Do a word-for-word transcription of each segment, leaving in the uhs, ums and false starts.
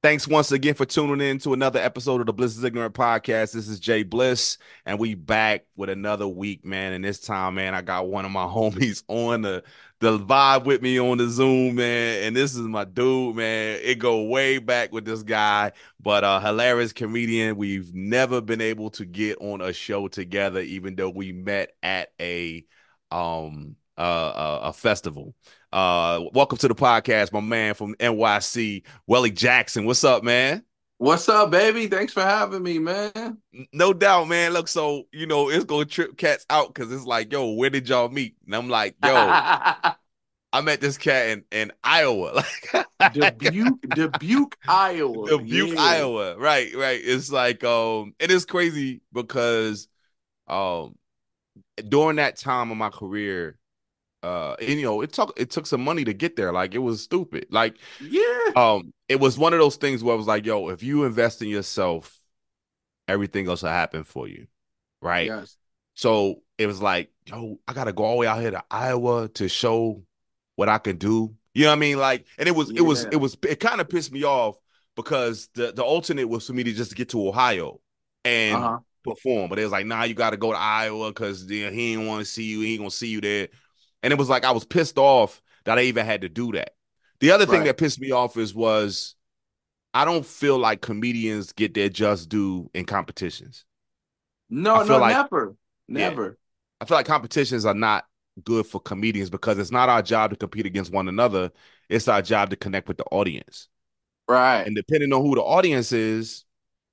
Thanks once again for tuning in to another episode of the Bliss is Ignorant podcast. This is Jay Bliss, and we back with another week, man. And this time, man, I got one of my homies on the the vibe with me on the Zoom, man. And this is my dude, man. It go way back with this guy, but uh hilarious comedian. We've never been able to get on a show together, even though we met at a um uh, a, a festival. Uh, welcome to the podcast, my man from N Y C, Welly Jackson. What's up, man? What's up, baby? Thanks for having me, man. No doubt, man. Look, so you know it's gonna trip cats out because it's like, yo, where did y'all meet? And I'm like, yo, I met this cat in in Iowa, like Dubuque, Dubuque, Iowa. Dubuque, Yeah. Iowa. Right, right. It's like, um, it is crazy because, um, during that time of my career, uh, and, you know, it took it took some money to get there. Like it was stupid. Like Yeah. Um, it was one of those things where I was like, yo, if you invest in yourself, everything else will happen for you. Right. Yes. So it was like, yo, I gotta go all the way out here to Iowa to show what I can do. You know what I mean? Like, and it was, it was, it Yeah. was, it kind of pissed me off because the the alternate was for me to just get to Ohio and Uh-huh. perform. But it was like, nah, you got to go to Iowa because you know, he didn't want to see you. He ain't gonna see you there. And it was like I was pissed off that I even had to do that. The other thing Right. that pissed me off is was I don't feel like comedians get their just due in competitions. I No, feel no, like, never. yeah, Never. I feel like competitions are not good for comedians because it's not our job to compete against one another. It's our job to connect with the audience. Right. And depending on who the audience is,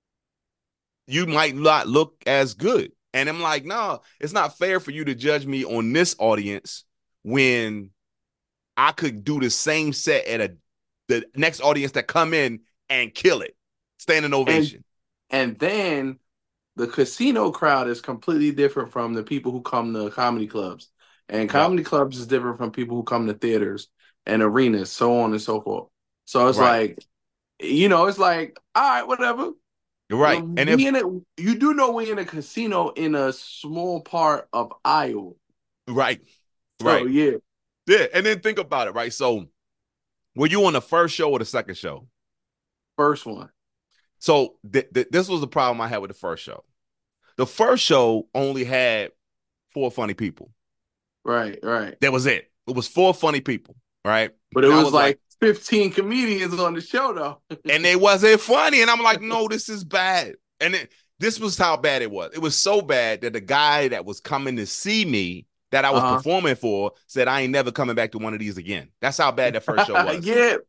you might not look as good. And I'm like, no, it's not fair for you to judge me on this audience when I could do the same set at a the next audience that come in and kill it. Standing And ovation. and then the casino crowd is completely different from the people who come to comedy clubs. And Yep. comedy clubs is different from people who come to theaters and arenas, so on and so forth. So it's Right. like, you know, it's like, all right, whatever. You're right. And if We in it, you do know we in a casino in a small part of Iowa. right, So right. yeah, Yeah. And then think about it, right? So were you on the first show or the second show? first one. So th- th- this was the problem I had with the first show. The first show only had four funny people. Right, right. That was it. It was four funny people, right? But it And I was was like, like fifteen comedians on the show though. and it wasn't funny. And I'm like, no, this is bad. And it, this was how bad it was. It was so bad that the guy that was coming to see me that I was Uh-huh. performing for said, I ain't never coming back to one of these again. That's how bad that first show was. Yeah.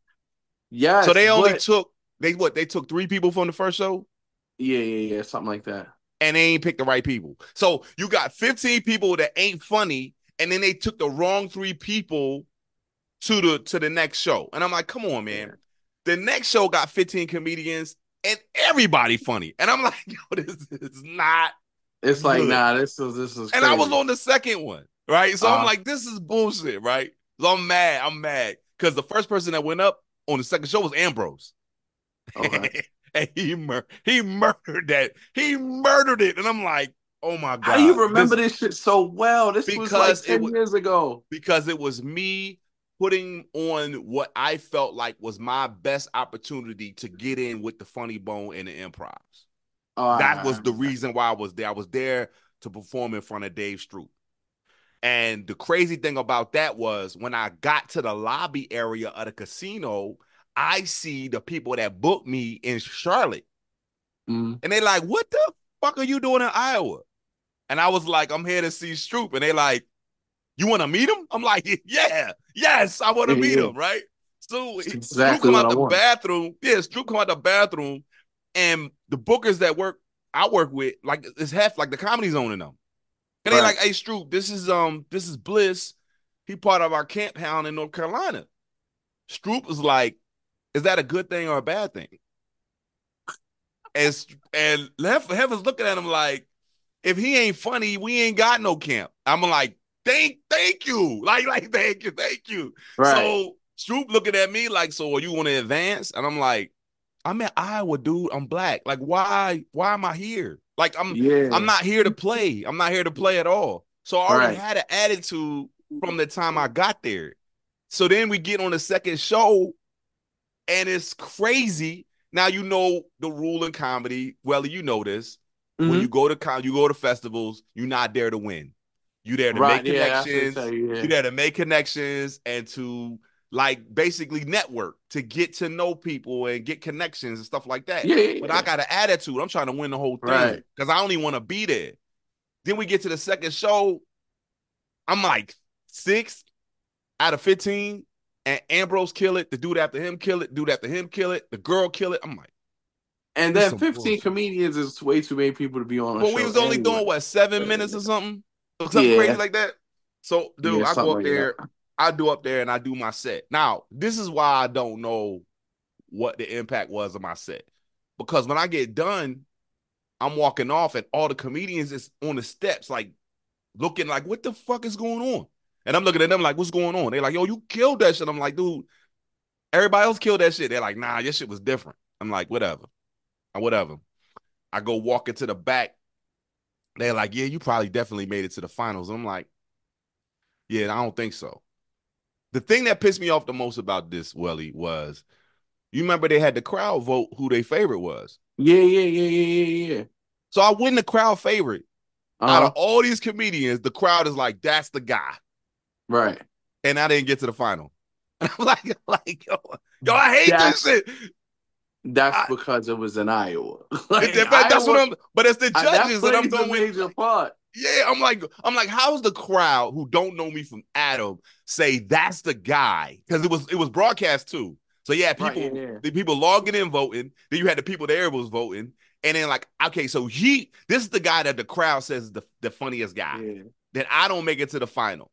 So Yes, they only but took, they what, they took three people from the first show yeah, yeah, yeah, something like that. and they ain't picked the right people. So you got fifteen people that ain't funny, and then they took the wrong three people to the to the next show. And I'm like, come on, man. Yeah. The next show got fifteen comedians and everybody funny. And I'm like, yo, this is not It's like, good. nah, this is this is And I was crazy. on the second one, right? So I'm Uh like, this is bullshit, right? So I'm mad. I'm mad. Because the first person that went up on the second show was Ambrose. okay. And he mur- he murdered that. He murdered it. And I'm like, oh my How do you God. remember This this shit so well? This was like because it ten was years ago. because it was me putting on what I felt like was my best opportunity to get in with the funny bone and the improvs. All That was right. the reason why I was there. I was there to perform in front of Dave Stroop. And the crazy thing about that was when I got to the lobby area of the casino, I see the people that booked me in Charlotte. Mm. And they like, what the fuck are you doing in Iowa? And I was like, I'm here to see Stroop. And they like, you want to meet him? I'm like, yeah, yes, I want to Yeah, meet yeah. him, right? So It's Drew exactly come what out I the want. bathroom. Yes, Drew come out the bathroom, and the bookers that work I work with, like it's half like the comedy zone in them. And they Right. like, hey, Stroop, this is um, this is Bliss. He part of our camp hound in North Carolina. Stroop was like, is that a good thing or a bad thing? And and Hef, Heaven's looking at him like, if he ain't funny, we ain't got no camp. I'm like, thank, thank you. Like, like, thank you, thank you. Right. So Stroop looking at me like, so are you want to advance? And I'm like, I'm in Iowa, dude. I'm black. Like, why, why am I here? Like, I'm I'm Yeah. not here to play. I'm not here to play at all. So I already Right. had an attitude from the time I got there. So then we get on the second show, and it's crazy Now you know the rule in comedy. Well, you know this. When you Mm-hmm. go to con, you go to festivals. You're not there to win. You there to make Right. Yeah, that's what they tell connections. you. You Yeah. there to make connections and to like basically network to get to know people and get connections and stuff like that. Yeah, yeah, But I yeah. got an attitude. I'm trying to win the whole Right. thing because I only want to be there. Then we get to the second show. I'm like six out of fifteen, and Ambrose kill it. The dude after him kill it. Dude after him kill it. The girl kill it. I'm like, And this is then some fifteen bullshit. comedians is way too many people to be on a But we show was only anyway. doing what seven minutes or something, or something crazy Yeah. like that. So, dude, Yeah, I go something up like there, that. I do up there, and I do my set. Now, this is why I don't know what the impact was of my set, because when I get done, I'm walking off, and all the comedians is on the steps, like looking like, what the fuck is going on? And I'm looking at them like, what's going on? They're like, yo, you killed that shit. I'm like, dude, everybody else killed that shit. They're like, nah, your shit was different. I'm like, whatever, whatever. I go walk into the back. They're like, yeah, you probably definitely made it to the finals. I'm like, yeah, I don't think so. The thing that pissed me off the most about this, Welly, was you remember they had the crowd vote who their favorite was. Yeah, yeah, yeah, yeah, yeah, yeah. So I win the crowd favorite. Out of Uh-huh. all these comedians, the crowd is like, that's the guy. Right. And I didn't get to the final. And I'm like, like yo, yo, I hate this That's shit. that's I, because it was in Iowa. it, Like it- that's what Iowa, I'm, but it's the uh, that judges that I'm plays a going, major part. yeah, I'm like, I'm like, how's the crowd who don't know me from Adam say that's the guy? Because it was it was broadcast too. So yeah, Right, yeah, people yeah. the people logging in voting. Then you had the people there was voting, and then like, okay, so he this is the guy that the crowd says is the the funniest guy. Yeah. That I don't make it to the final,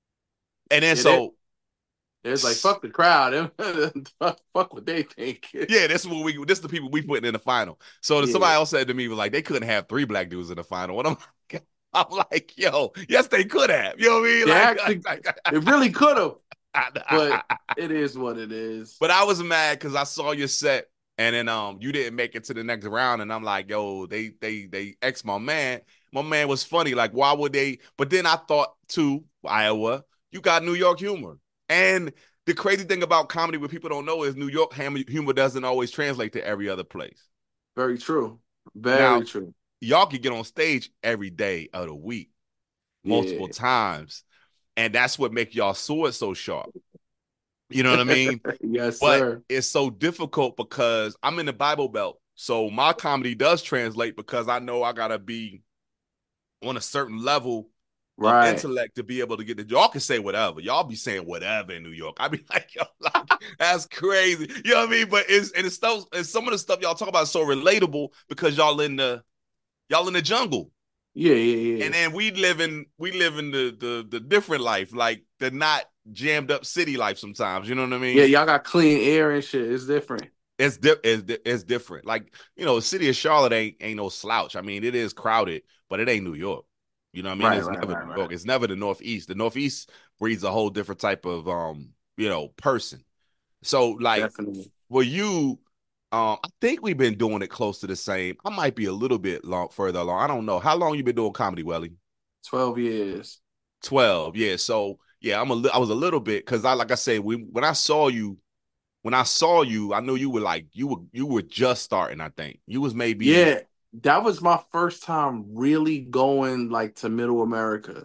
and then Yeah, they so it's like fuck the crowd. fuck, fuck what they think. yeah, this is what we this is the people we putting in the final. So Yeah. somebody else said to me was like they couldn't have three black dudes in the final. And I'm like, I'm like, yo, yes, they could have. You know what I mean? They Like, actually like, like it really could have, I, I, but I, it is what it is. but I was mad because I saw your set and then um you didn't make it to the next round, and I'm like, yo, they they they ex my man. My man was funny. Like, why would they? But then I thought too, Iowa, you got New York humor. And the crazy thing about comedy, what people don't know, is New York humor doesn't always translate to every other place. Very true. Now, Very true. y'all can get on stage every day of the week, multiple Yeah. times, and that's what makes y'all sword so sharp. You know what I mean? Yes, But sir. it's so difficult because I'm in the Bible Belt. So my comedy does translate because I know I gotta be on a certain level of Right. intellect to be able to get the y'all can say whatever. Y'all be saying whatever in New York. I be like, yo, like, that's crazy. You know what I mean? But it's and it's stuff and some of the stuff y'all talk about is so relatable because y'all in the y'all in the jungle. Yeah, yeah, yeah. And then we live in we live in the the the different life, like the not jammed up city life sometimes. You know what I Yeah, mean? y'all got clean air and shit. It's different. It's di- it's, di- it's different. Like, you know, the city of Charlotte ain't ain't no slouch. I mean, it is crowded, but it ain't New York. You know what I mean? Right, It's right, never right, New right. York. It's never the Northeast. The Northeast breeds a whole different type of um, you know, person. So like Definitely. for you, um, I think we've been doing it close to the same. I might be a little bit long further along. I don't know. How long you been doing comedy, Welly? Twelve years. twelve. Yeah. So yeah, I'm a li- I was a little bit because I like I said, we when I saw you, when I saw you, I knew you were like you were you were just starting, I think. You was maybe Yeah, that was my first time really going like to Middle America.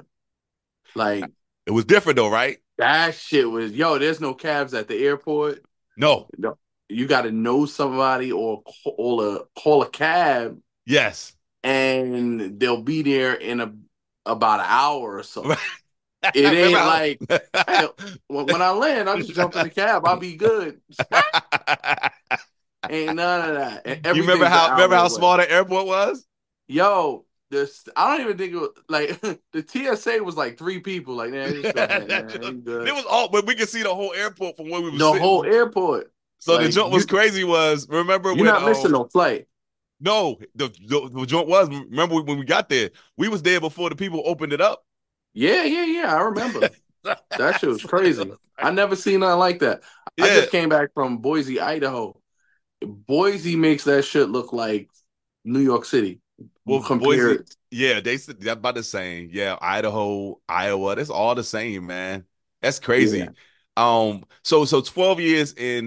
Like it was different though, right? that shit was yo. There's no cabs at the airport. No. No, you got to know somebody or call a call a cab, Yes. and they'll be there in a about an hour or so. It Remember ain't how like hey, when when I land, I just jump in the cab. I'll be good. Ain't none of that. And you remember everything's an how remember hour how away. small the airport was? Yo, this I don't even think it was like the T S A was like three people. Like, man, just go ahead, man. You It good. was all, but we could see the whole airport from where we were The whole sitting. airport. So the Like jump was you crazy. Was remember you're when not missing um no flight. no the, the the joint was remember when we got there we was there before the people opened it up. Yeah, yeah, yeah. I remember. That shit was So it crazy. was I like- never seen nothing like that. I yeah, just came back from Boise, Idaho. Boise makes that shit look like New York City well Boise, compared. yeah, they said that about the same. Yeah, Idaho, Iowa, that's all the same, man. That's Yeah. crazy. Um, so so twelve years in.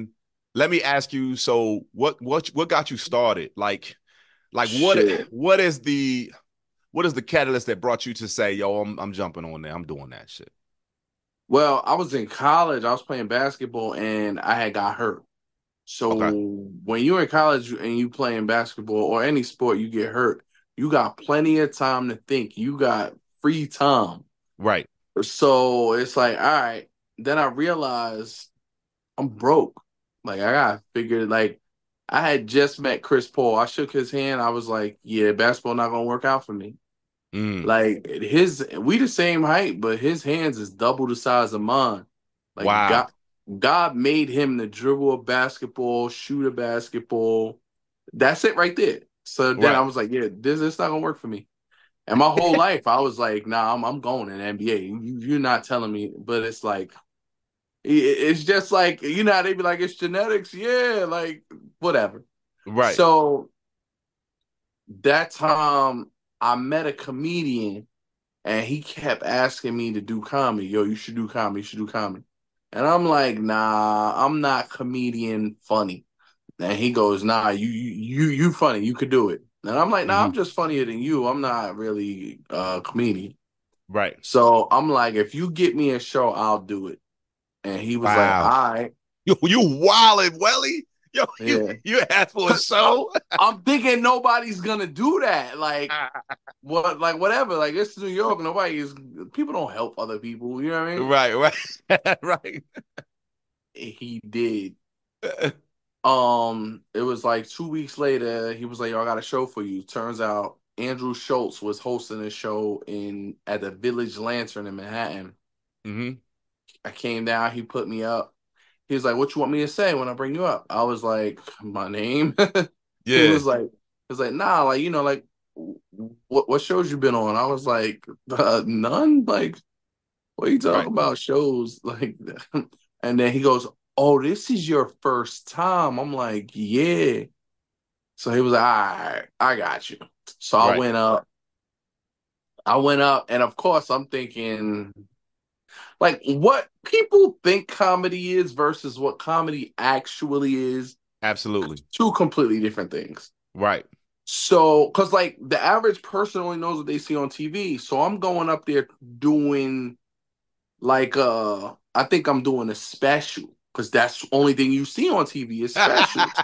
let me ask you. So, what what what got you started? Like, like what Shit. what is the what is the catalyst that brought you to say, yo, I'm I'm jumping on there. I'm doing that shit. Well, I was in college. I was playing basketball, and I had got hurt. Okay. So when you're in college and you playing basketball or any sport, you get hurt. You got plenty of time to think. You got free time. Right. So it's like, all right. Then I realized I'm broke. Like I got figured. Like I had just met Chris Paul. I shook his hand. I was like, yeah, basketball not gonna work out for me. Mm. Like his, we the same height, but his hands is double the size of mine. Like Wow. God, God made him to dribble a basketball, shoot a basketball. That's it right there. So then I Right. was like, yeah, this this not gonna work for me. And my whole life, I was like, nah, I'm I'm going in the N B A. You, you're not telling me, but it's like it's just like you know how they be like it's genetics, yeah, like whatever. Right. So that time I met a comedian and he kept asking me to do comedy. Yo, you should do comedy. You should do comedy. And I'm like, nah, I'm not comedian funny. And he goes, nah, you you you funny. You could do it. And I'm like, nah, Hmm. I'm just funnier than you. I'm not really a comedian. Right. So I'm like, if you get me a show, I'll do it. And he was like, Wow. all right, You you wildin', Welly. Yo, you yeah. you asked for a I, show. I'm thinking nobody's gonna do that. Like what like whatever. Like it's New York. Nobody is people don't help other people. You know what I mean? Right, right, right. He did. Um, it was like two weeks later, he was like, Yo, I got a show for you. Turns out Andrew Schultz was hosting a show in at the Village Lantern in Manhattan. Hmm. I came down, he put me up. He was like, What you want me to say when I bring you up? I was like, My name. He Yeah. was like, he was like, nah, like, you know, like what what shows you been on? I was like, uh, none. Like, what are you Right. talking about? Shows like and then he goes, Oh, this is your first time. I'm like, yeah. So he was like, all right, I got you. So I Right. went up. I went up, and of course, I'm thinking like what people think comedy is versus what comedy actually is, Absolutely. two completely different things. Right. So, because like the average person only knows what they see on T V. So I'm going up there doing like uh I think I'm doing a special because that's the only thing you see on T V is specials.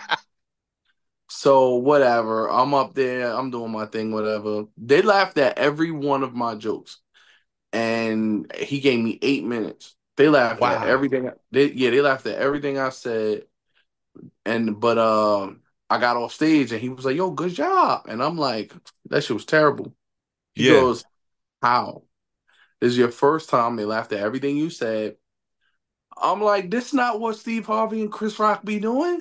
So whatever, I'm up there, I'm doing my thing, whatever. They laughed at every one of my jokes, and he gave me eight minutes. They laughed at Wow. everything. They yeah, they laughed at everything I said, and but um, I got off stage, and he was like, "Yo, good job," and I'm like, "That shit was terrible." He Yeah. goes, "How? This is your first time they laughed at everything you said." I'm like, "This is not what Steve Harvey and Chris Rock be doing."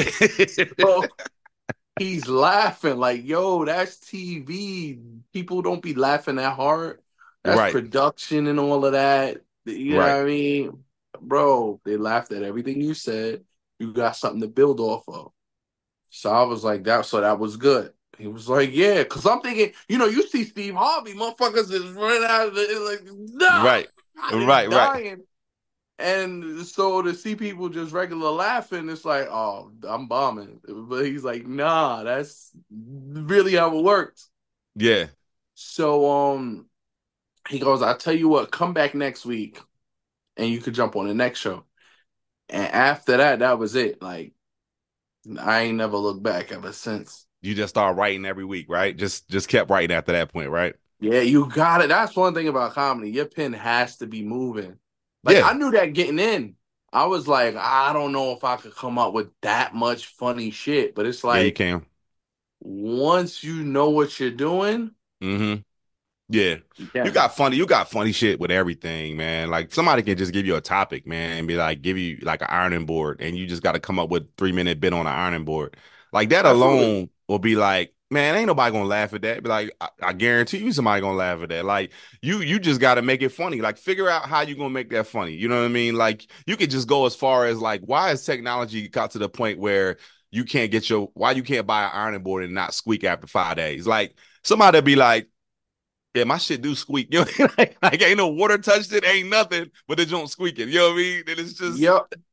So he's laughing like, yo, that's T V. People don't be laughing that hard. That's Right. production and all of that. You know Right. what I mean? Bro, they laughed at everything you said. You got something to build off of. So I was like, that so that was good. He was like, yeah, because I'm thinking, you know, you see Steve Harvey, motherfuckers is running out of the like, no, Right. they Right. Right. dying. And so to see people just regular laughing, it's like, oh, I'm bombing. But he's like, nah, that's really how it works. Yeah. So um he goes, I'll tell you what, come back next week and you could jump on the next show. And after that, that was it. Like I ain't never looked back ever since. You just start writing every week, right? Just just kept writing after that point, right? Yeah, you got it. That's one thing about comedy. Your pen has to be moving. Like Yeah. I knew that getting in. I was like, I don't know if I could come up with that much funny shit. But it's Yeah, you like can. once you know what you're doing, Mm-hmm. Yeah. you You can. got funny, you got funny shit with everything, man. Like somebody can just give you a topic, man, and be like, give you like an ironing board, and you just got to come up with three minute bit on an ironing board. Like that Absolutely. alone will be like, man, ain't nobody gonna laugh at that. Be like, I, I guarantee you somebody gonna laugh at that. Like you, you just got to make it funny. Like figure out how you gonna make that funny. You know what I mean? Like you could just go as far as like, why has technology got to the point where you can't get your, why you can't buy an ironing board and not squeak after five days? Like somebody be like, yeah, my shit do squeak. You know, like, like ain't no water touched it, ain't nothing, but it don't squeak it. You know what I mean? And it's just Yep.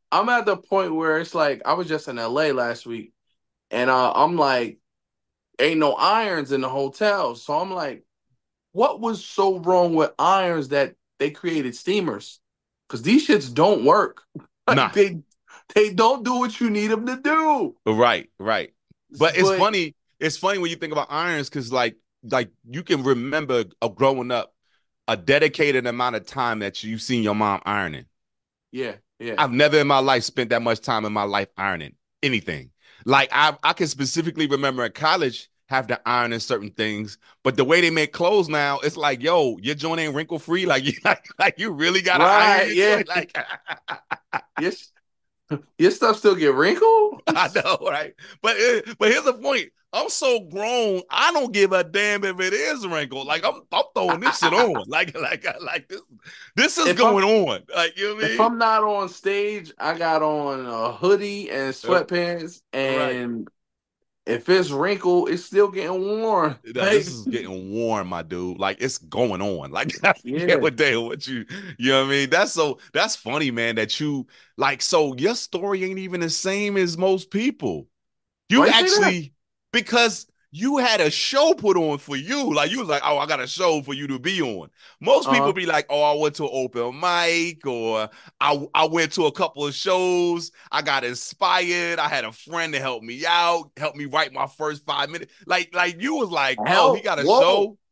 I'm at the point where it's like I was just in L A last week, and uh, I'm like, ain't no irons in the hotel, so I'm like, what was so wrong with irons that they created steamers? Because these shits don't work. Like Nah, they they don't do what you need them to do. right, right. But it's But funny. It's funny when you think about irons because, like, like you can remember of growing up a dedicated amount of time that you've seen your mom ironing. yeah, yeah. I've never in my life spent that much time in my life ironing anything. Like I, I can specifically remember in college have to iron in certain things, but the way they make clothes now, it's like, yo, your joint ain't wrinkle free. Like you, like, like you really gotta iron Right, your yeah. joint. Like Your, your stuff still get wrinkled? I know, right? But uh, but here's the point. I'm so grown, I don't give a damn if it is wrinkled. Like I'm, I'm throwing this shit on. Like, like, like this, this is if I'm going on. Like, you know what I if mean? I'm not on stage, I got on a hoodie and Uh, sweatpants, right. and if it's wrinkled, it's still getting warm. No, this Like, is getting warm, my dude. Like it's going on. Like I forget yeah. what day what you you know what I mean? That's so that's funny, man, that you like so your story ain't even the same as most people. Why You you say that? actually because you had a show put on for you. Like you was like, oh, I got a show for you to be on. Most people Uh-huh. be like, oh, I went to an open mic or I, I went to a couple of shows. I got inspired. I had a friend to help me out, help me write my first five minutes. Like, like you was like, oh, he Help. got a Whoa. show.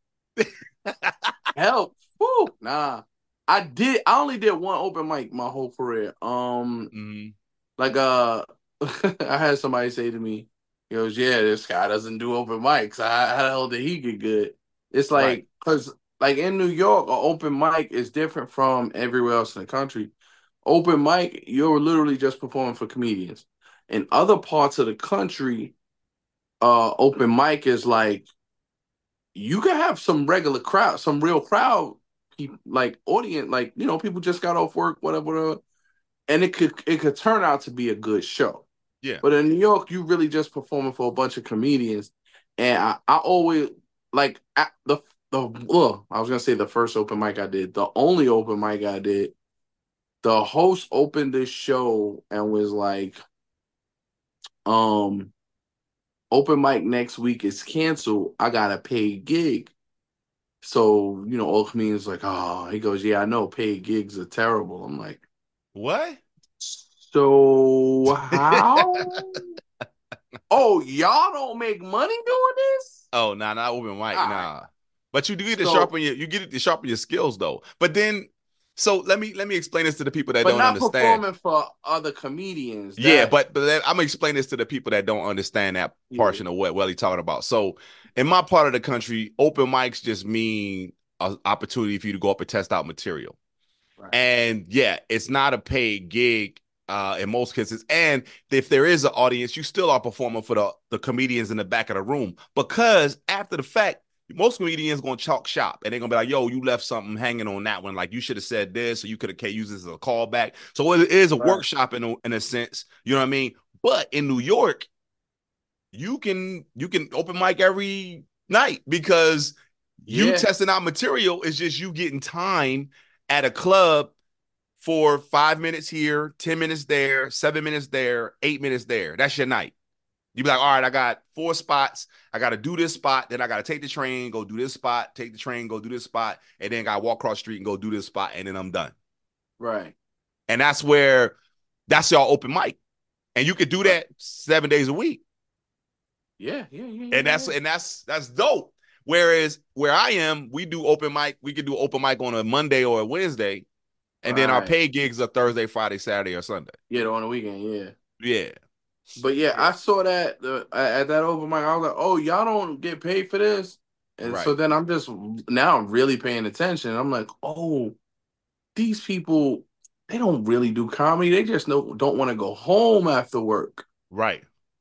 Help. Woo. Nah. I did I only did one open mic my whole career. Um Mm-hmm. like uh I had somebody say to me, he goes, yeah, this guy doesn't do open mics. How, how the hell did he get good? It's Right. like because like in New York, an open mic is different from everywhere else in the country. Open mic, you're literally just performing for comedians. In other parts of the country, uh, open mic is like you can have some regular crowd, some real crowd, people like audience, like you know, people just got off work, whatever, whatever, and it could it could turn out to be a good show. Yeah. But in New York, you really just performing for a bunch of comedians, and I, I always like at the the well, I was gonna say the first open mic I did, the only open mic I did. The host opened this show and was like, um, open mic next week is canceled. I got a paid gig. So, you know, all comedians like, oh, he goes, yeah, I know paid gigs are terrible. I'm like, What? so how? Oh, y'all don't make money doing this? Oh, nah, not open mic, All right. nah. But you do get to So, sharpen your you get it to sharpen your skills though. But then, so let me let me explain this to the people that but don't not understand. performing for other comedians. Yeah, That, but but then I'm gonna explain this to the people that don't understand that yeah, portion of what Welly talking about. So, in my part of the country, open mics just mean an opportunity for you to go up and test out material. right, And yeah, it's not a paid gig uh, in most cases. And if there is an audience, you still are performing for the, the comedians in the back of the room because after the fact, most comedians gonna chalk shop and they're gonna be like, yo, you left something hanging on that one. Like you should have said this, or you could have used this as a callback. So it is a right. workshop in a, in a sense, you know what I mean? But in New York, you can you can open mic every night because you Yeah, testing out material is just you getting time at a club for five minutes here, ten minutes there, seven minutes there, eight minutes there. That's your night. You be like, all right, I got four spots. I got to do this spot. Then I got to take the train, go do this spot, take the train, go do this spot. And then got to walk across the street and go do this spot. And then I'm done. right. And that's where that's y'all open mic. And you could do Right. that seven days a week. Yeah, yeah, yeah, And yeah, that's yeah. and that's that's dope. Whereas where I am, we do open mic. We could do open mic on a Monday or a Wednesday. And then our Right. paid gigs are Thursday, Friday, Saturday, or Sunday. Yeah, on the weekend, yeah. Yeah. But yeah, Yeah. I saw that the, at that open mic. I was like, "Oh, y'all don't get paid for this," and so Right. then I'm just now I'm really paying attention. I'm like, "Oh, these people, they don't really do comedy. They just know, don't want to go home after work." Right.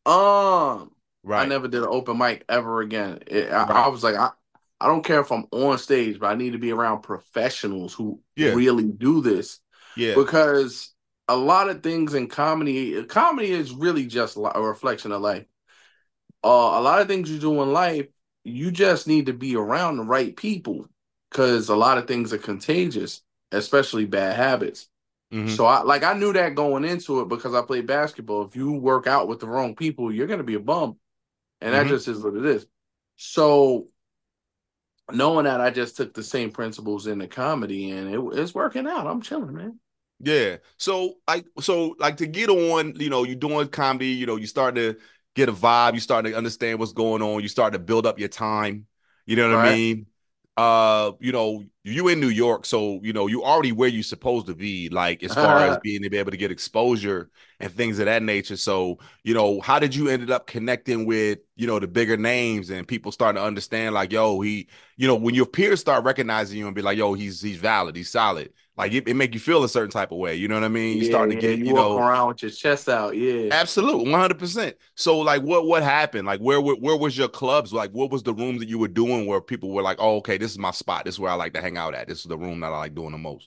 Um, I Right. never did an open mic ever again. It, I, I Right. was like, I, I don't care if I'm on stage, but I need to be around professionals who Yeah. really do this Yeah. because a lot of things in comedy, comedy is really just a reflection of life. Uh, a lot of things you do in life, you just need to be around the right people because a lot of things are contagious, especially bad habits. Mm-hmm. So I like I knew that going into it because I played basketball. If you work out with the wrong people, you're gonna be a bum. And that Mm-hmm. just is what it is. So knowing that, I just took the same principles in the comedy, and it, it's working out. I'm chilling, man. Yeah. So like so like to get on, you know, you doing comedy, you know, you start to get a vibe, you start to understand what's going on, you start to build up your time. You know what I Right? mean? Uh, you know, you in New York, so you know, you already where you supposed to be, like as far as being to be able to get exposure and things of that nature. So, you know, how did you ended up connecting with, you know, the bigger names and people starting to understand like, yo, he, you know, when your peers start recognizing you and be like, yo, he's he's valid, he's solid. Like it, it make you feel a certain type of way. You know what I mean? You Yeah, start to yeah. get, You you walk know, around with your chest out. Yeah. absolute one hundred percent. So like what what happened? Like where where where was your clubs? Like what was the rooms that you were doing where people were like, "Oh, okay, this is my spot. This is where I like to hang out at. This is the room that I like doing the most."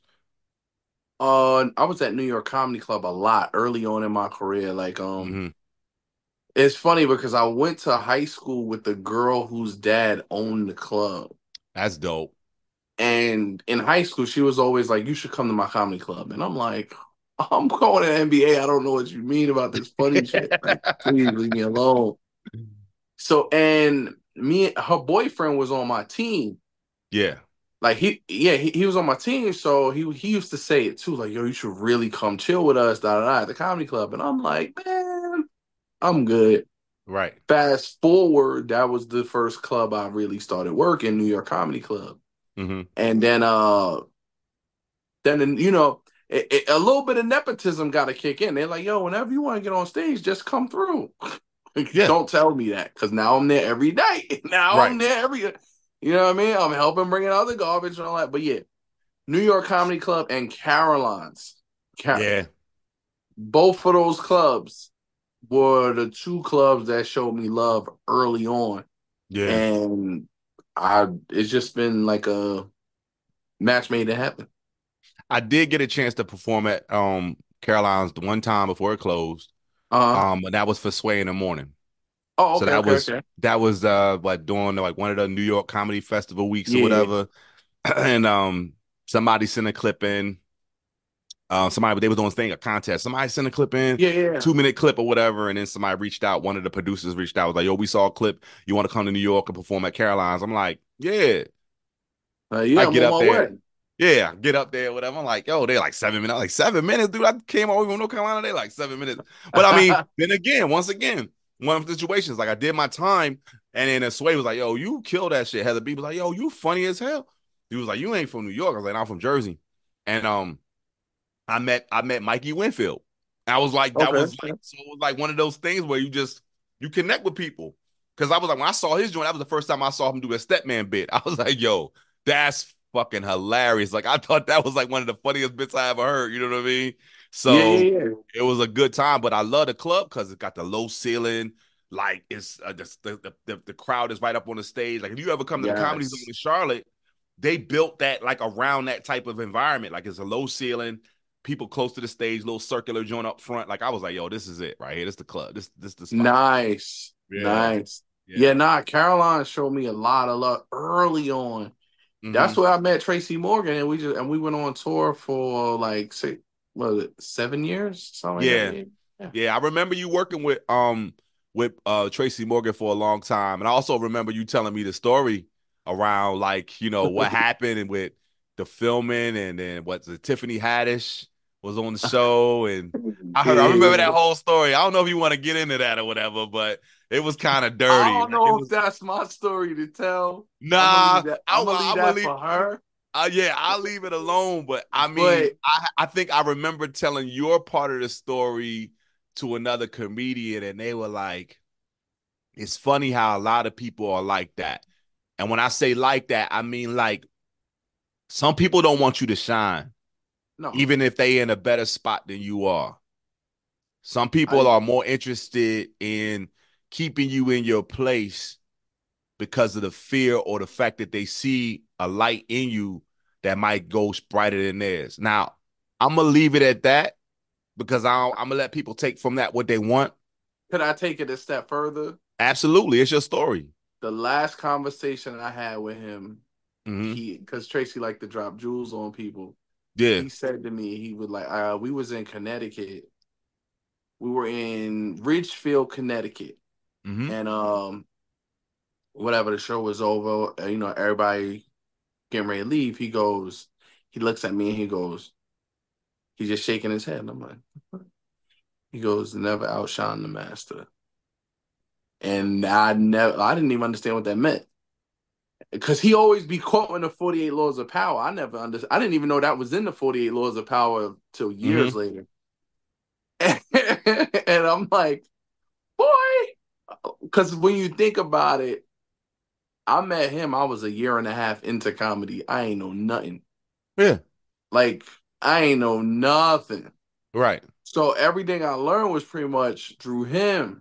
Uh, I was at New York Comedy Club a lot early on in my career. Like, um, Hmm. it's funny because I went to high school with the girl whose dad owned the club. That's dope. And in high school, she was always like, "You should come to my comedy club." And I'm like, "I'm going to N B A. I don't know what you mean about this funny shit. Like, please leave me alone." So, and me, her boyfriend was on my team. Yeah. Like he, yeah, he, he was on my team. So he he used to say it too, like, "Yo, you should really come chill with us, da da da, at the comedy club." And I'm like, "Man, I'm good." Right. Fast forward, that was the first club I really started working, New York Comedy Club. Hmm. And then uh then you know it, it, a little bit of nepotism got to kick in. They're like, "Yo, whenever you want to get on stage, just come through." Yeah. Don't tell me that because now I'm there every night. Now I'm Right. there every, you know what I mean? I'm helping bringing out the garbage and all that. But yeah, New York Comedy Club and Caroline's, Car- Yeah. both of those clubs were the two clubs that showed me love early on, Yeah. and I it's just been like a match made to happen. I did get a chance to perform at um Caroline's the one time before it closed. Uh huh. Um, and that was for Sway in the Morning. Oh, So okay, that okay, was okay. that was uh like during like one of the New York Comedy Festival weeks or Yeah, whatever. And um somebody sent a clip in. Uh, somebody they was doing this thing, a contest. Somebody sent a clip in, yeah, yeah. two minute clip or whatever, and then somebody reached out. One of the producers reached out, was like, "Yo, we saw a clip. You want to come to New York and perform at Caroline's?" I'm like, "Yeah." Uh, yeah, I I'm get on up my there, way. yeah, get up there, whatever. I'm like, "Yo, they're like seven minutes." I'm like seven minutes, dude. I came all the way from North Carolina. They like seven minutes, but I mean, then again, once again, one of the situations like I did my time, and then Sway was like, "Yo, you killed that shit." Heather B was like, "Yo, you funny as hell." He was like, "You ain't from New York." I was like, "I'm from Jersey," and um. I met I met Mikey Winfield. I was like, that Okay. was like so it was like one of those things where you just you connect with people. Cause I was like, when I saw his joint, that was the first time I saw him do a Stepman bit. I was like, yo, that's fucking hilarious. Like I thought that was like one of the funniest bits I ever heard. You know what I mean? Yeah, So yeah, yeah. it was a good time. But I love the club because it got the low ceiling. Like it's uh, the, the, the the crowd is right up on the stage. Like if you ever come to the comedy zone Yes. in Charlotte, they built that like around that type of environment. Like it's a low ceiling, people close to the stage, little circular joint up front. Like I was like, yo, this is it right here. This is the club. This this is the spot. Nice. Yeah, Nice. Yeah, yeah. nah, Caroline showed me a lot of love early on. That's Mm-hmm. where I met Tracy Morgan, and we just and we went on tour for like six, what was it, seven years, something like that. Yeah, Yeah. Yeah. yeah. I remember you working with um with uh Tracy Morgan for a long time, and I also remember you telling me the story around like you know what happened and with the filming, and then what the Tiffany Haddish was on the show, and I heard I remember that Yeah. whole story. I don't know if you want to get into that or whatever, but it was kind of I dirty. don't Like it know if was that's my story to tell. I'm gonna nah. leave that. I I'm gonna leave I'm gonna that leave. for her. Uh, yeah, I'll leave it alone. But I mean, But I I think I remember telling your part of the story to another comedian, and they were like, "It's funny how a lot of people are like that." And when I say like that, I mean like some people don't want you to shine, no, even if they in a better spot than you are. Some people I are more interested in keeping you in your place because of the fear or the fact that they see a light in you that might go brighter than theirs. Now, I'm gonna leave it at that because I am gonna let people take from that what they want. could I take it a step further? Absolutely, it's your story. The last conversation I had with him, Mm-hmm. he because Tracy liked to drop jewels on people. Yeah. He said to me, he would like, uh, we was in Connecticut. We were in Ridgefield, Connecticut, Mm-hmm. and um, whatever the show was over, uh, you know, everybody getting ready to leave. He goes, he looks at me and he goes, he's just shaking his head. And I'm like, what? He goes, never outshine the master. And I never, I didn't even understand what that meant. Because he always be quoting the forty-eight laws of power. I never understood. I didn't even know that was in the forty-eight laws of power till years Mm-hmm. later. And I'm like, boy, because when you think about it, I met him. I was a year and a half into comedy. I ain't know nothing. Yeah. Like I ain't know nothing. Right. So everything I learned was pretty much through him.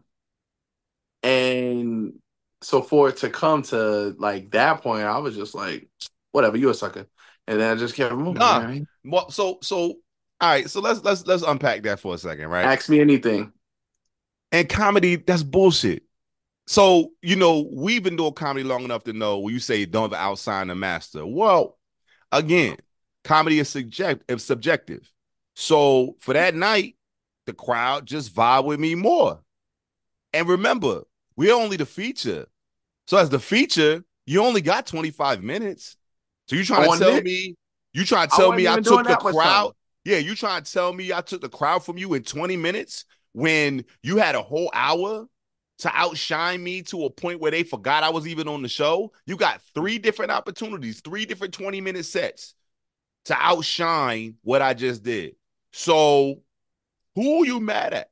And so for it to come to like that point, I was just like, whatever, you a sucker. And then I just kept moving. You know Nah. what I mean? Well, so so all right. So let's let's let's unpack that for a second, right? Ask me anything. And comedy, that's bullshit. So, you know, we've been doing comedy long enough to know when you say don't ever outsign the master. Well, again, comedy is subject is subjective. So for that night, the crowd just vibe with me more. And remember, we're only the feature. So as the feature, you only got twenty-five minutes. So you trying to On tell this, me, you trying to I tell wasn't me I even doing took the that much crowd? time. Yeah, you trying to tell me I took the crowd from you in twenty minutes when you had a whole hour to outshine me to a point where they forgot I was even on the show? You got three different opportunities, three different twenty minute sets to outshine what I just did. So who are you mad at?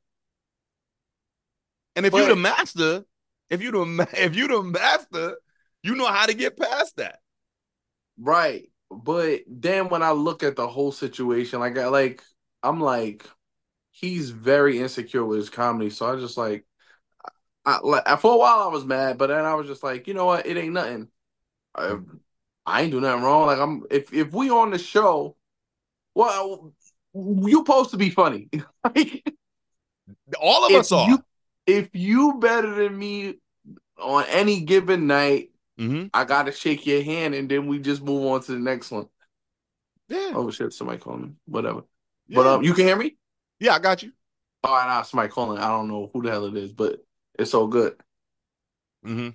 And if you the But master, if you the if you the master, you know how to get past that. right. But then when I look at the whole situation, like I like I'm like, he's very insecure with his comedy. So I just like I like for a while I was mad, but then I was just like, you know what, it ain't nothing. I, I ain't do nothing wrong. Like I'm if if we on the show, well, you supposed to be funny. Like, All of if us you are. if you better than me on any given night, Mm-hmm. I gotta shake your hand and then we just move on to the next one. Yeah. Oh shit, somebody calling me. Whatever. But Yeah. um you can hear me? Yeah, I got you. Oh nah, somebody calling. I don't know who the hell it is, but it's so good. Mm-hmm.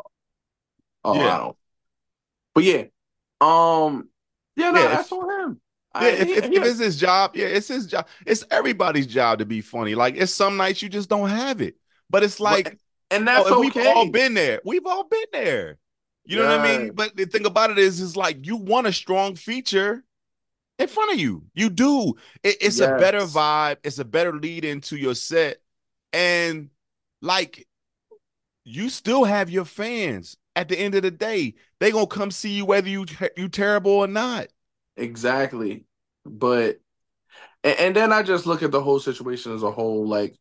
Oh, I Yeah. don't. But yeah. Um yeah, Yeah. no, that's If on him. yeah, I if, he, if he if it's his job, yeah, it's his job. It's everybody's job to be funny. Like it's some nights you just don't have it. But it's like, and you know, that's if we've all okay. been there, we've all been there. You know what I Yeah, mean? But the thing about it is, is like you want a strong feature in front of you. You do. It, it's a better yes. vibe. It's a better lead into your set. And like you still have your fans at the end of the day. They gonna come see you whether you you terrible or not. Exactly. But and, and then I just look at the whole situation as a whole. Like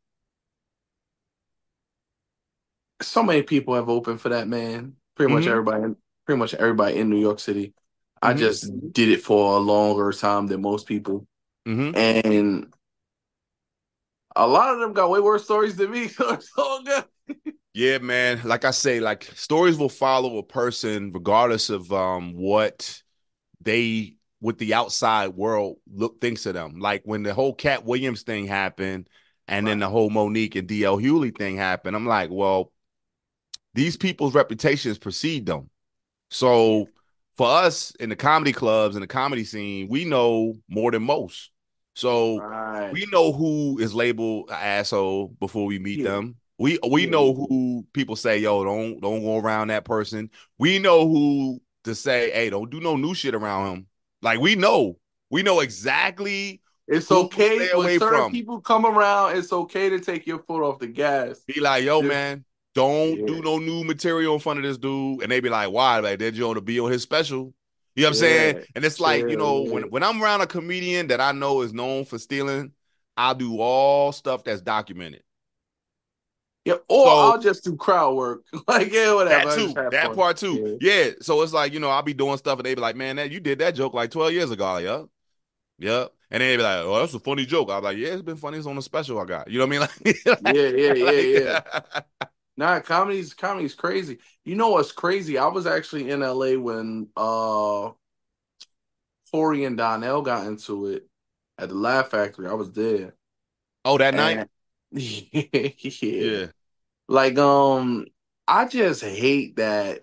so many people have opened for that man. Pretty much Mm-hmm. everybody, pretty much everybody in New York City. I Mm-hmm. just did it for a longer time than most people, Mm-hmm. and a lot of them got way worse stories than me. So it's all good. Yeah, man. Like I say, like stories will follow a person regardless of um what they what the outside world look thinks of them. Like when the whole Cat Williams thing happened and then Right. the whole Monique and D L Hewley thing happened, I'm like, well, these people's reputations precede them. Yeah. So for us in the comedy clubs and the comedy scene, we know more than most. So Right. we know who is labeled an asshole before we meet Yeah. them. We we Yeah. know who people say, yo, don't don't go around that person. We know who to say, hey, don't do no new shit around him. Like we know. We know exactly It's who to okay stay when away certain from. people come around. It's okay to take your foot off the gas. Be like, yo, Just man, don't yeah, do no new material in front of this dude. And they be like, why? Like, did you want to be on his special? You know what I'm saying? yeah, And it's like, you chill, know, when yeah. when I'm around a comedian that I know is known for stealing, I'll do all stuff that's documented. Yeah, or So I'll just do crowd work. Like, yeah, whatever. that I just too, have that fun. part too. Yeah. Yeah. So it's like, you know, I'll be doing stuff and they be like, man, that you did that joke like twelve years ago. Like, yeah. Yeah. And then they be like, oh, that's a funny joke. I'm like, yeah, it's been funny. It's on the special I got. You know what I mean? Like, Yeah, yeah, yeah, yeah. like Nah, comedy's comedy's crazy. You know what's crazy? I was actually in L A when uh Corey and Donnell got into it at the Laugh Factory. I was there. Oh, that night? And yeah. Yeah. Like, um, I just hate that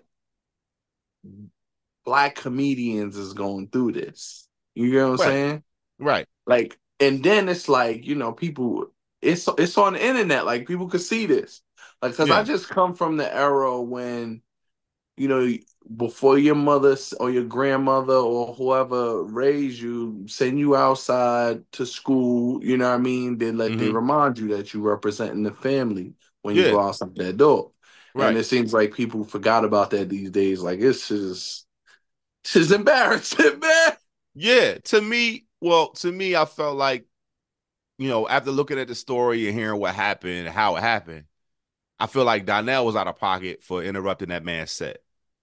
black comedians is going through this. You get what I'm Right. saying? Right. Like, and then it's like, you know, people, it's it's on the internet. Like, people could see this. Like, because I Yeah. just come from the era when, you know, before your mother or your grandmother or whoever raised you, send you outside to school, you know what I mean? They let they Mm-hmm. remind you that you representing the family when you Yeah. go outside that door. And Right. it seems like people forgot about that these days. Like, it's just, it's just embarrassing, man. Yeah. To me, well, to me, I felt like, you know, after looking at the story and hearing what happened, how it happened, I feel like Donnell was out of pocket for interrupting that man's set.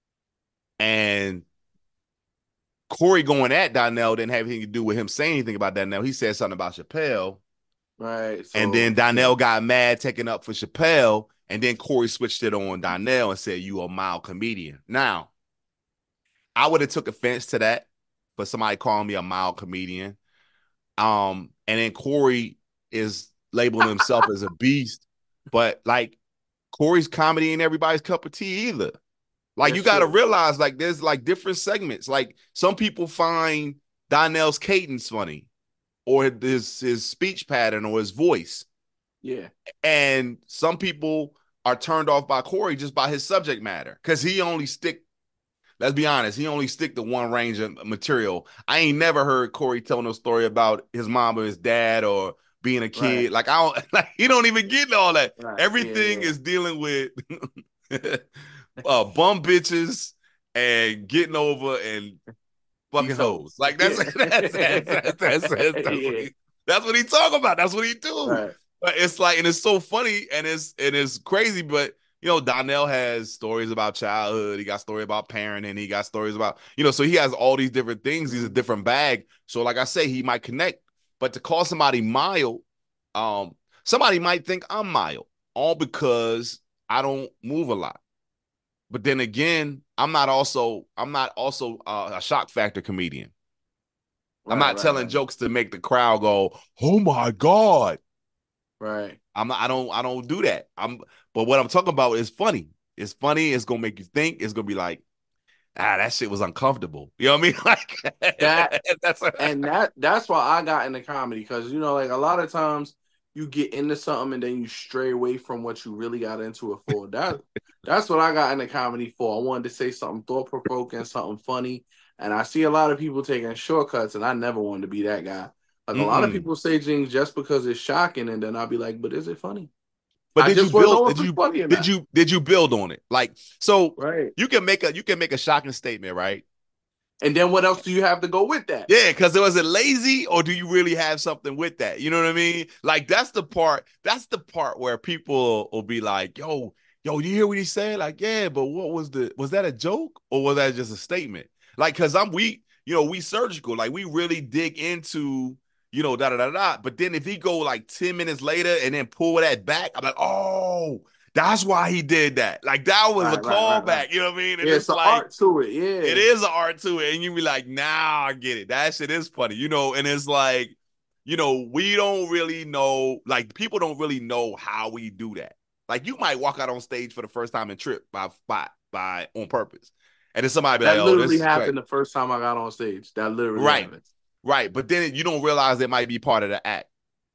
And Corey going at Donnell didn't have anything to do with him saying anything about Donnell. He said something about Chappelle. Right. And So, then Donnell got mad, taking up for Chappelle. And then Corey switched it on Donnell and said, "You a mild comedian." Now, I would have took offense to that for somebody calling me a mild comedian. Um, and then Corey is labeling himself as a beast. But like Corey's comedy ain't everybody's cup of tea either. Like you that's got to true. realize, like there's like different segments. Like some people find Donnell's cadence funny, or his his speech pattern, or his voice, Yeah. and some people are turned off by Corey just by his subject matter because he only stick. Let's be honest, he only stick to one range of material. I ain't never heard Corey tell no story about his mom or his dad or being a Right. kid. Like I don't, like he don't even get all that. Right. Yeah. Everything Yeah. is dealing with uh, bum bitches and getting over and fucking These hoes. hoes. Like that's Yeah. that's that's that's, that's, that's, that's what Yeah. he that's what he talk about. That's what he do. Right. But it's like, and it's so funny and it's and it's crazy. But you know, Donnell has stories about childhood. He got story about parenting. He got stories about, you know, so he has all these different things. He's a different bag. So, like I say, he might connect. But to call somebody mild, um, somebody might think I'm mild, all because I don't move a lot. But then again, I'm not also I'm not also uh, a shock factor comedian. I'm Right. not Right. telling Right. jokes to make the crowd go, "Oh my god." Right. I'm not, I don't I don't do that. I'm but what I'm talking about is funny. It's funny. It's gonna make you think. It's gonna be like, ah, that shit was uncomfortable. You know what I mean? That Like that's a, and that that's why I got into comedy because you know, like a lot of times you get into something and then you stray away from what you really got into it for. That that's what I got into comedy for. I wanted to say something thought provoking, something funny, and I see a lot of people taking shortcuts, and I never wanted to be that guy. Like a lot of mm-mm. people say things just because it's shocking, and then I'll be like, "But is it funny?" But I did you just want to build? know if Did it's you funny or did not. you did you build on it? Like so, Right. you can make a you can make a shocking statement, right? And then what else do you have to go with that? Yeah, because was it lazy or do you really have something with that? You know what I mean? Like that's the part, that's the part where people will be like, yo, yo, you hear what he said? Like, yeah, but what was the was that a joke or was that just a statement? Like, cause I'm we, you know, we surgical, like we really dig into, you know, da da da da. But then if he go like ten minutes later and then pull that back, I'm like, oh, that's why he did that. Like that was a Right, right, right, right. callback, you know what I mean? And Yeah, it's it's an like art to it. it Yeah. is an art to it, and you be like, "Nah, I get it. That shit is funny," you know. And it's like, you know, we don't really know, like, people don't really know how we do that. Like, you might walk out on stage for the first time and trip by by by on purpose, and then somebody be like, That "Oh, this literally is crazy." happened the first time I got on stage. That literally Right, happened. right. But then you don't realize it might be part of the act.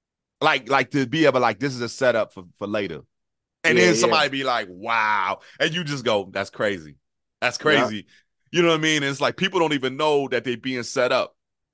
Like, like to be able, like, this is a setup for for later, and Yeah, then yeah. somebody be like, "Wow," and you just go, "That's crazy. That's Yeah. crazy." You know what I mean? And it's like people don't even know that they're being set up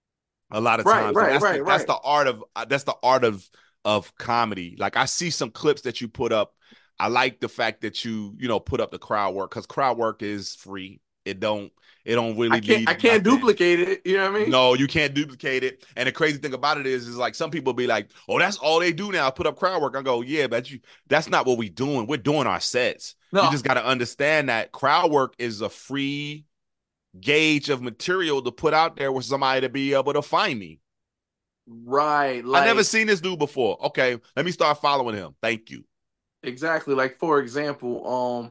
a lot of Right, times, and right, that's the right, that's right. the art of uh, that's the art of of comedy. Like I see some clips that you put up. I like the fact that you you know put up the crowd work because crowd work is free. It don't it don't I really can't I need can't nothing. duplicate it. You know what I mean? No, you can't duplicate it. And the crazy thing about it is, is like some people be like, "Oh, that's all they do now, put up crowd work." I go, "Yeah, but you that's not what we doing. We're doing our sets. You No. just got to understand that crowd work is a free gauge of material to put out there with somebody to be able to find me. Right. I never Like seen this dude before. Okay, let me start following him. Thank you. exactly. Like for example, um,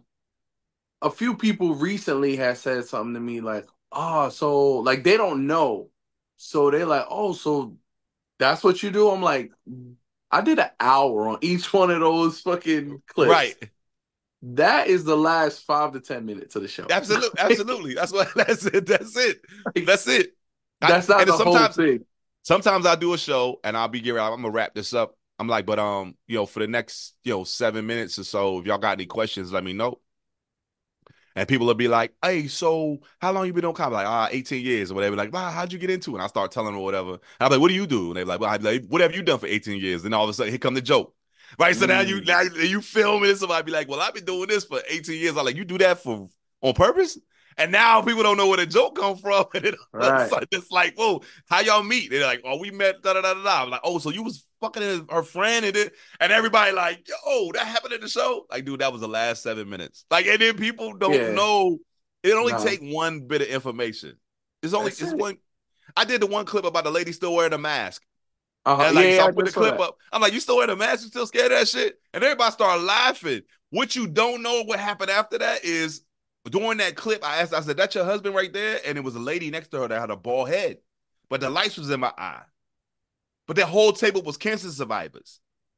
a few people recently has said something to me like, oh, so like they don't know. So they're like, oh, so that's what you do? I'm like, I did an hour on each one of those fucking Right. clips. That is the last five to ten minutes of the show. Absolutely. Absolutely. That's what that's it. That's it. That's it. I, That's not and the whole sometimes thing. sometimes I do a show and I'll be getting I'm gonna wrap this up. I'm like, but um, you know, for the next, you know, seven minutes or so, if y'all got any questions, let me know. And people will be like, hey, so how long you been on comedy? Like, ah, eighteen years or whatever. Like, wow, how'd you get into it? And I start telling them or whatever. And I'm like, what do you do? And they're like, well, I'd be like, what have you done for eighteen years? Then all of a sudden, here come the joke. Right. So now you Mm. now you film it, and somebody be like, well, I've been doing this for eighteen years. I'm like, you do that for on purpose? And now people don't know where the joke come from. And it, Right. it's like, whoa, how y'all meet? They're like, oh, we met, da da da da. I'm like, oh, so you was fucking her friend and it, and everybody like, yo, that happened in the show. Like, dude, that was the last seven minutes. Like, and then people don't Yeah. know. It only No. take one bit of information. It's only That's it's it. one. I did the one clip about the lady still wearing a mask. Uh-huh. And Yeah, like, so yeah, I I put the just saw clip that. up. I'm like, you still wearing a mask? You still scared of that shit? And everybody started laughing. What you don't know what happened after that is during that clip, I asked, I said, that's your husband right there? And it was a lady next to her that had a bald head. But the lights was in my eye. But that whole table was cancer survivors.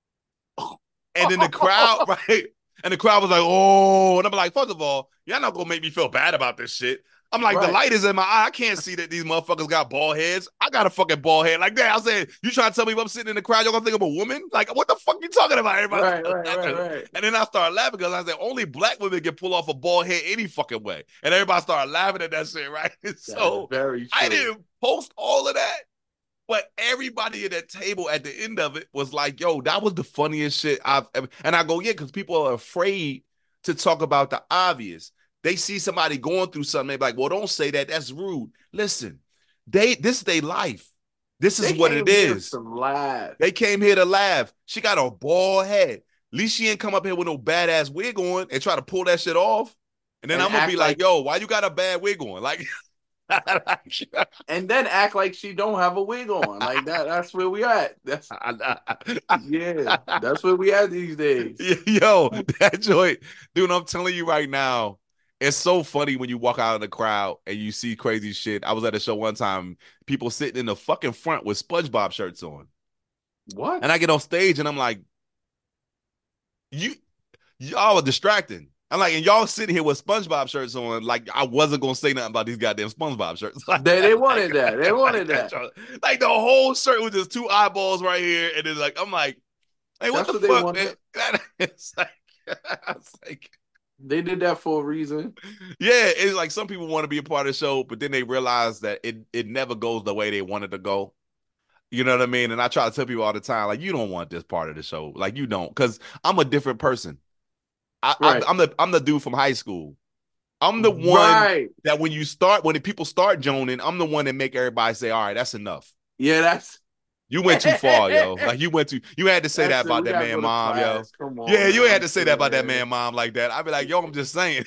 And then the crowd, right? And the crowd was like, oh, and I'm like, first of all, y'all not gonna make me feel bad about this shit. I'm like, the Right. light is in my eye. I can't see that these motherfuckers got bald heads. I got a fucking bald head like that. I said, you trying to tell me if I'm sitting in the crowd, y'all gonna think I'm a woman? Like, what the fuck you talking about? Everybody Right, right, right, laughing. right. And then I started laughing because I said, only black women can pull off a bald head any fucking way. And everybody started laughing at that shit, right? That's So very I true. didn't post all of that. But everybody at that table at the end of it was like, yo, that was the funniest shit I've ever. And I go, yeah, because people are afraid to talk about the obvious. They see somebody going through something, they're like, well, don't say that. That's rude. Listen, they this is their life. This is They what it came here is. to laugh. They came here to laugh. She got a bald head. At least she ain't come up here with no badass wig on and try to pull that shit off. And then And I'm gonna act be like, like yo, why you got a bad wig on? Like, and then act like she don't have a wig on. Like that that's where we at. That's yeah, that's where we at these days. Yo, that joint, dude, I'm telling you right now, it's so funny when you walk out of the crowd and you see crazy shit. I was at a show one time, people sitting in the fucking front with SpongeBob shirts on. And I What? get on stage and I'm like, you y'all are distracting. I'm like, and y'all sitting here with SpongeBob shirts on, like I wasn't gonna say nothing about these goddamn SpongeBob shirts. Like, They they like, wanted that. They like wanted that. that. Like the whole shirt was just two eyeballs right here, and then like I'm like, hey, what That's the what they fuck, man? wanted. It's like, it's like, They did that for a reason. yeah, it's like some people want to be a part of the show, but then they realize that it it never goes the way they wanted to go. You know what I mean? And I try to tell people all the time, like, you don't want this part of the show, like you don't, because I'm a different person. I, I Right. I'm the I'm the dude from high school. I'm the one Right. that when you start, when the people start joning, I'm the one that make everybody say, all right, that's enough. Yeah, that's You went too far, yo. Like you went too, you had to say that that's it. about We that gotta man, go to mom, yo. class. Come Yeah, on you had now. to say that about that Yeah. man, mom, like that. I'd be like, yo, I'm just saying.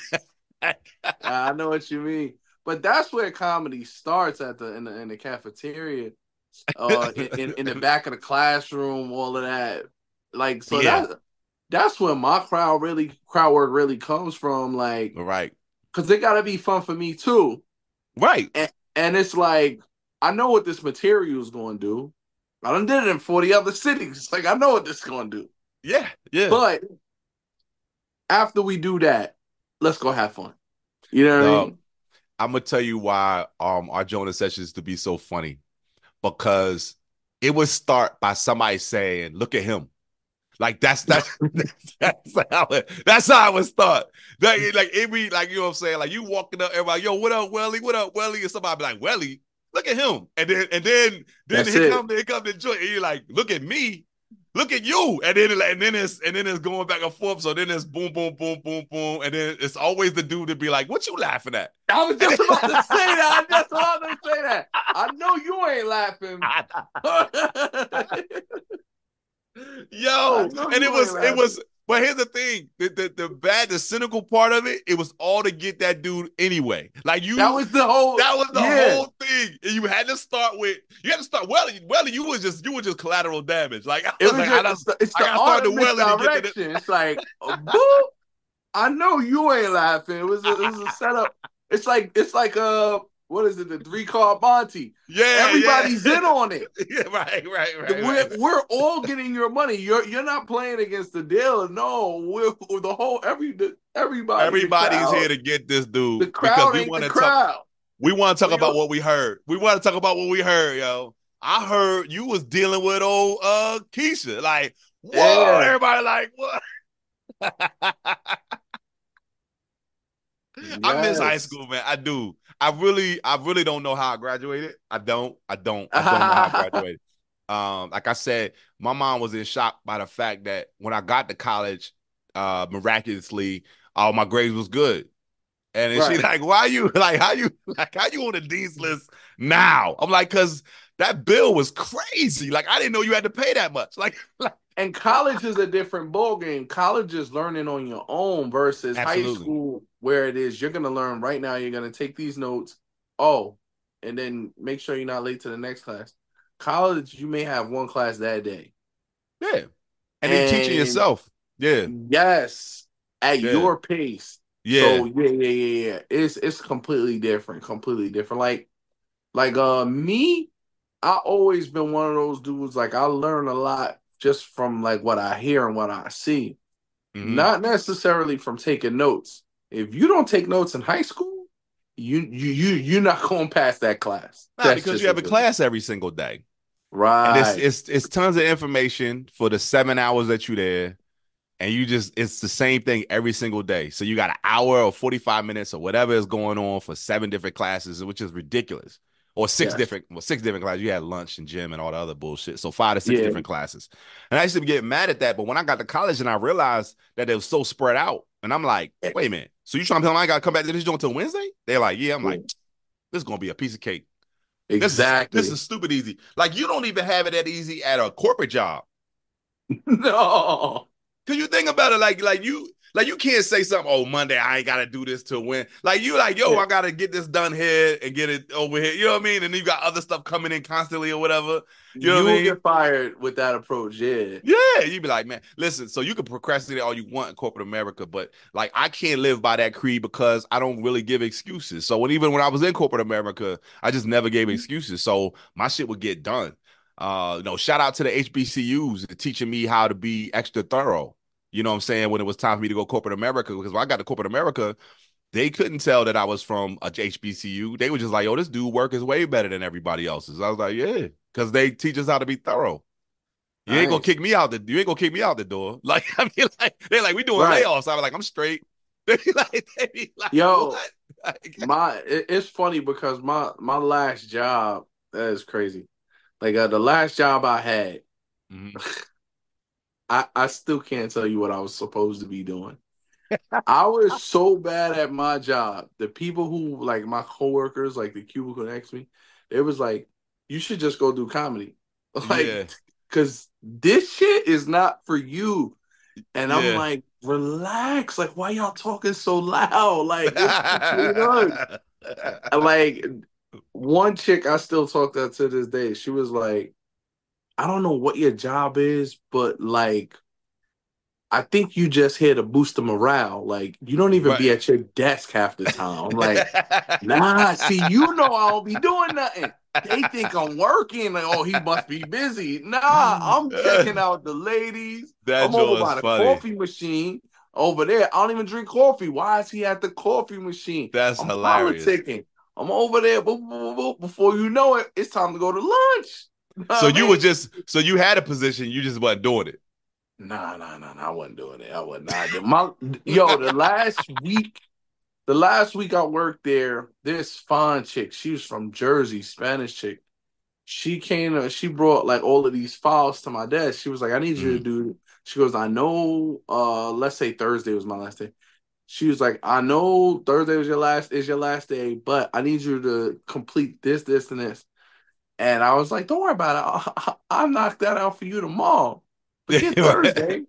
I know what you mean. But that's where comedy starts at the in the in the cafeteria, uh in, in, in the back of the classroom, all of that. Like so Yeah, that that's where my crowd really crowd work really comes from, like right, because it gotta be fun for me too. right. And and it's like I know what this material is gonna do. I done did it in forty other cities. Like I know what this is gonna do. Yeah, yeah. But after we do that, let's go have fun. You know what I Dog, mean? I'm gonna tell you why um our Jonah sessions to be so funny because it would start by somebody saying, "Look at him." Like that's that's that's how it, that's how it would start. Like, like it be like you know what I'm saying. Like you walking up, everybody, yo, what up, Welly? What up, Welly? And somebody be like, Welly, look at him. And then and then then That's here it. come here come the joint. And you're like, look at me, look at you. And then and then it's and then it's going back and forth. So then it's boom, boom, boom, boom, boom. And then it's always the dude to be like, what you laughing at? I was just about to say that. I just about to say that. I know you ain't laughing. I Yo, know and it you ain't was it laughing. was but here's the thing, the, the the bad the cynical part of it, it was all to get that dude anyway. Like you That was the whole. that was the Yeah. whole thing. And you had to start with you had to start Welly. Welly, you was just you were just collateral damage. Like I It was was like, just I don't it's the, it's I the gotta art start of the Welly to get to the misdirection. It's like, uh, boop. I know you ain't laughing. It was a, it was a setup. It's like it's like uh what is it, the three card Monty. Yeah, Everybody's yeah. in on it. Yeah, right, right, right, We're right. we're all getting your money. You're you're not playing against the dealer. No, we're the whole every everybody, the Everybody's crowd, here to get this dude the because crowd we ain't the want to talk. crowd. We want to talk We about don't, what we heard. We want to talk about what we heard, yo. I heard you was dealing with old uh Keisha. Like, what? yeah. Everybody like, what? I miss high Yes. school, man. I do. I really, I really don't know how I graduated. I don't. I don't. I don't know how I graduated. Um, like I said, my mom was in shock by the fact that when I got to college, uh, miraculously, all my grades was good. And then she Right. like, why you like how you like how you on the Dean's list now? I'm like, cause that bill was crazy. Like I didn't know you had to pay that much. Like, like And college is a different ball game. College is learning on your own versus high absolutely. school, where it is you're gonna learn right now. You're gonna take these notes. Oh, and then make sure you're not late to the next class. College, you may have one class that day. Yeah. And then teaching And yourself. Yeah. yes, at Yeah. your pace. Yeah. So yeah, yeah, yeah, yeah. It's it's completely different, completely different. Like like uh me, I always been one of those dudes. Like I learn a lot just from like what I hear and what I see, Mm-hmm. not necessarily from taking notes. If you don't take notes in high school, you you you you're not going past that class. Nah, That's because just you have a what it is. class every single day. And it's Right. it's it's tons of information for the seven hours that you're there. And you just it's the same thing every single day. So you got an hour or forty-five minutes or whatever is going on for seven different classes, which is ridiculous. Or six Yes. different, well, six different classes. You had lunch and gym and all the other bullshit. So five to six Yeah. different classes. And I used to get mad at that. But when I got to college and I realized that it was so spread out, and I'm like, wait a minute. So you trying to tell me I gotta come back to this joint until Wednesday? They're like, yeah. I'm like, this is gonna be a piece of cake. This is this Exactly. is stupid easy. Like you don't even have it that easy at a corporate job. No. Cause you think about it, like like you like you can't say something. Oh, Monday I ain't gotta do this till when. Like you like yo, I gotta get this done here and get it over here. You know what I mean? And then you got other stuff coming in constantly or whatever. You know You what I will mean? get fired with that approach. Yeah. Yeah, you'd be like, man, listen. So you can procrastinate all you want in corporate America, but like I can't live by that creed because I don't really give excuses. So when even when I was in corporate America, I just never gave excuses. So my shit would get done. Uh, you know, shout out to the H B C Us teaching me how to be extra thorough. You know what I'm saying? When it was time for me to go corporate America, because when I got to corporate America, they couldn't tell that I was from a H B C U. They were just like, "Oh, this dude work is way better than everybody else's." I was like, "Yeah," because they teach us how to be thorough. You ain't gonna Nice. kick me out the. You ain't gonna kick me out the door. Like I mean, like they're like, "We doing Right. layoffs." I'm like, "I'm straight." They be like, they be like, Yo, "What?" Like, my it, it's funny because my my last job, that is crazy. Like uh, the last job I had, mhm. I I still can't tell you what I was supposed to be doing. I was so bad at my job. The people who like my coworkers, like the cubicle next to me, it was like, you should just go do comedy. Like, Yeah, cause this shit is not for you. And I'm yeah. like, relax. Like, why y'all talking so loud? Like, it's between us. And, like, one chick I still talk to to this day. She was like, I don't know what your job is, but like, I think you just here to boost the morale. Like, you don't even be Right. at your desk half the time. I'm like, nah, see, you know I don't be doing nothing. They think I'm working. Like, oh, he must be busy. Nah, I'm checking out the ladies. That I'm over joint by is the funny. coffee machine over there. I don't even drink coffee. Why is he at the coffee machine? That's I'm hilarious. politicking. I'm over there. Boop, boop, boop. Before you know it, it's time to go to lunch. You know So what I you were mean? just so you had a position, you just wasn't doing Nah, nah, nah, nah. I wasn't doing it. I was not. My, yo, it. the last week, the last week I worked there, this fine chick, she was from Jersey, Spanish chick. She came, uh, she brought like all of these files to my desk. She was like, I need you to Mm. do. She goes, I know. Uh, let's say Thursday was my last day. She was like, I know Thursday was your last is your last day, but I need you to complete this, this, and this. And I was like, don't worry about it. I'll, I'll knock that out for you tomorrow. Forget Thursday.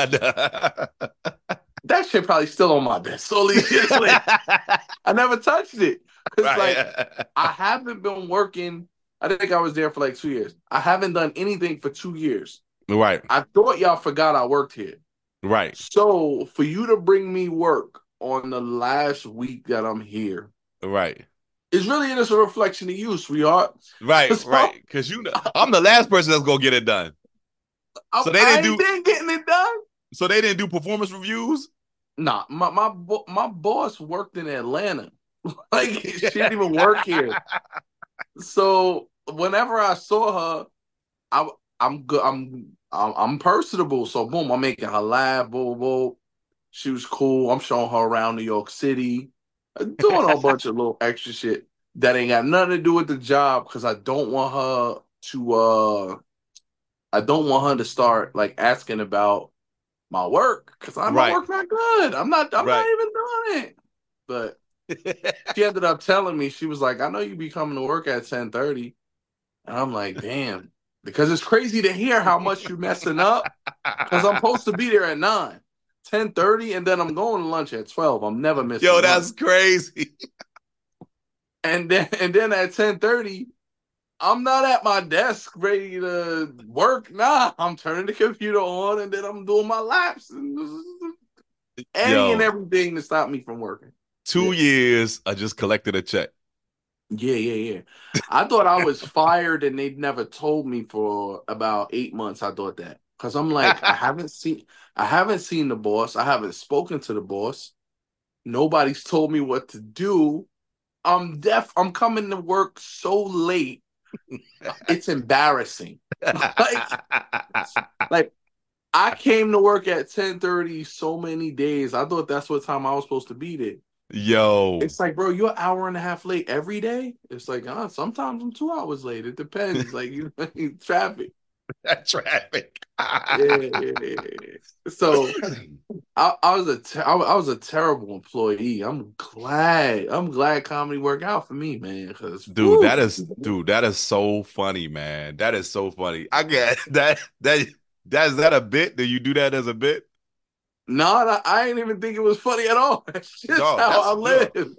That shit probably still on my desk. So like, I never touched it because like Right. I haven't been working. I think I was there for like two years. I haven't done anything for two years. Right. I thought y'all forgot I worked here. Right. So for you to bring me work on the last week that I'm here, Right. it's really just a reflection of you, sweetheart. Right, right. So Because you know, I'm the last person that's gonna get it done. I, So they I didn't ain't do. been getting it done. So they didn't do performance reviews. Nah, my my my boss worked in Atlanta. Like she didn't even work here. So whenever I saw her, I I'm good. I'm I'm, I'm personable. So boom, I'm making her laugh. Boom, boom. She was cool. I'm showing her around New York City, doing a bunch of little extra shit that ain't got nothing to do with the job because I don't want her to. uh I don't want her to start like asking about my work because my Right, work not good. I'm not. I'm not right. even doing it. But she ended up telling me, she was like, I know you be coming to work at ten thirty. And I'm like, damn. Because it's crazy to hear how much you messing up. Because I'm supposed to be there at nine, ten thirty, and then I'm going to lunch at twelve. I'm never Yo, missing lunch. that's crazy. And then and then at ten thirty, I'm not at my desk ready to work. Nah, I'm turning the computer on and then I'm doing my laps and any and Yo, everything to stop me from working. two Yeah. years I just collected a check. Yeah, yeah, yeah. I thought I was fired and they'd never told me for about eight months. I thought that because I'm like, I haven't seen, I haven't seen the boss. I haven't spoken to the boss. Nobody's told me what to do. I'm deaf. I'm coming to work so late. It's embarrassing. like, like I came to work at ten thirty so many days. I thought that's what time I was supposed to be there. Yo, It's like, bro, you're an hour and a half late every day. It's like, uh, sometimes I'm two hours late. It depends. Like, you know, traffic. that traffic. Yeah, yeah, yeah, yeah. So I, I was a ter- I, I was a terrible employee. I'm glad. I'm glad comedy worked out for me, man. Because Dude, that is dude, that is so funny, man. That is so funny. I get that that that is that a bit? Do you do that as a bit? no, I, I didn't even think it was funny at all. That's just Dog, how that's I yo. live.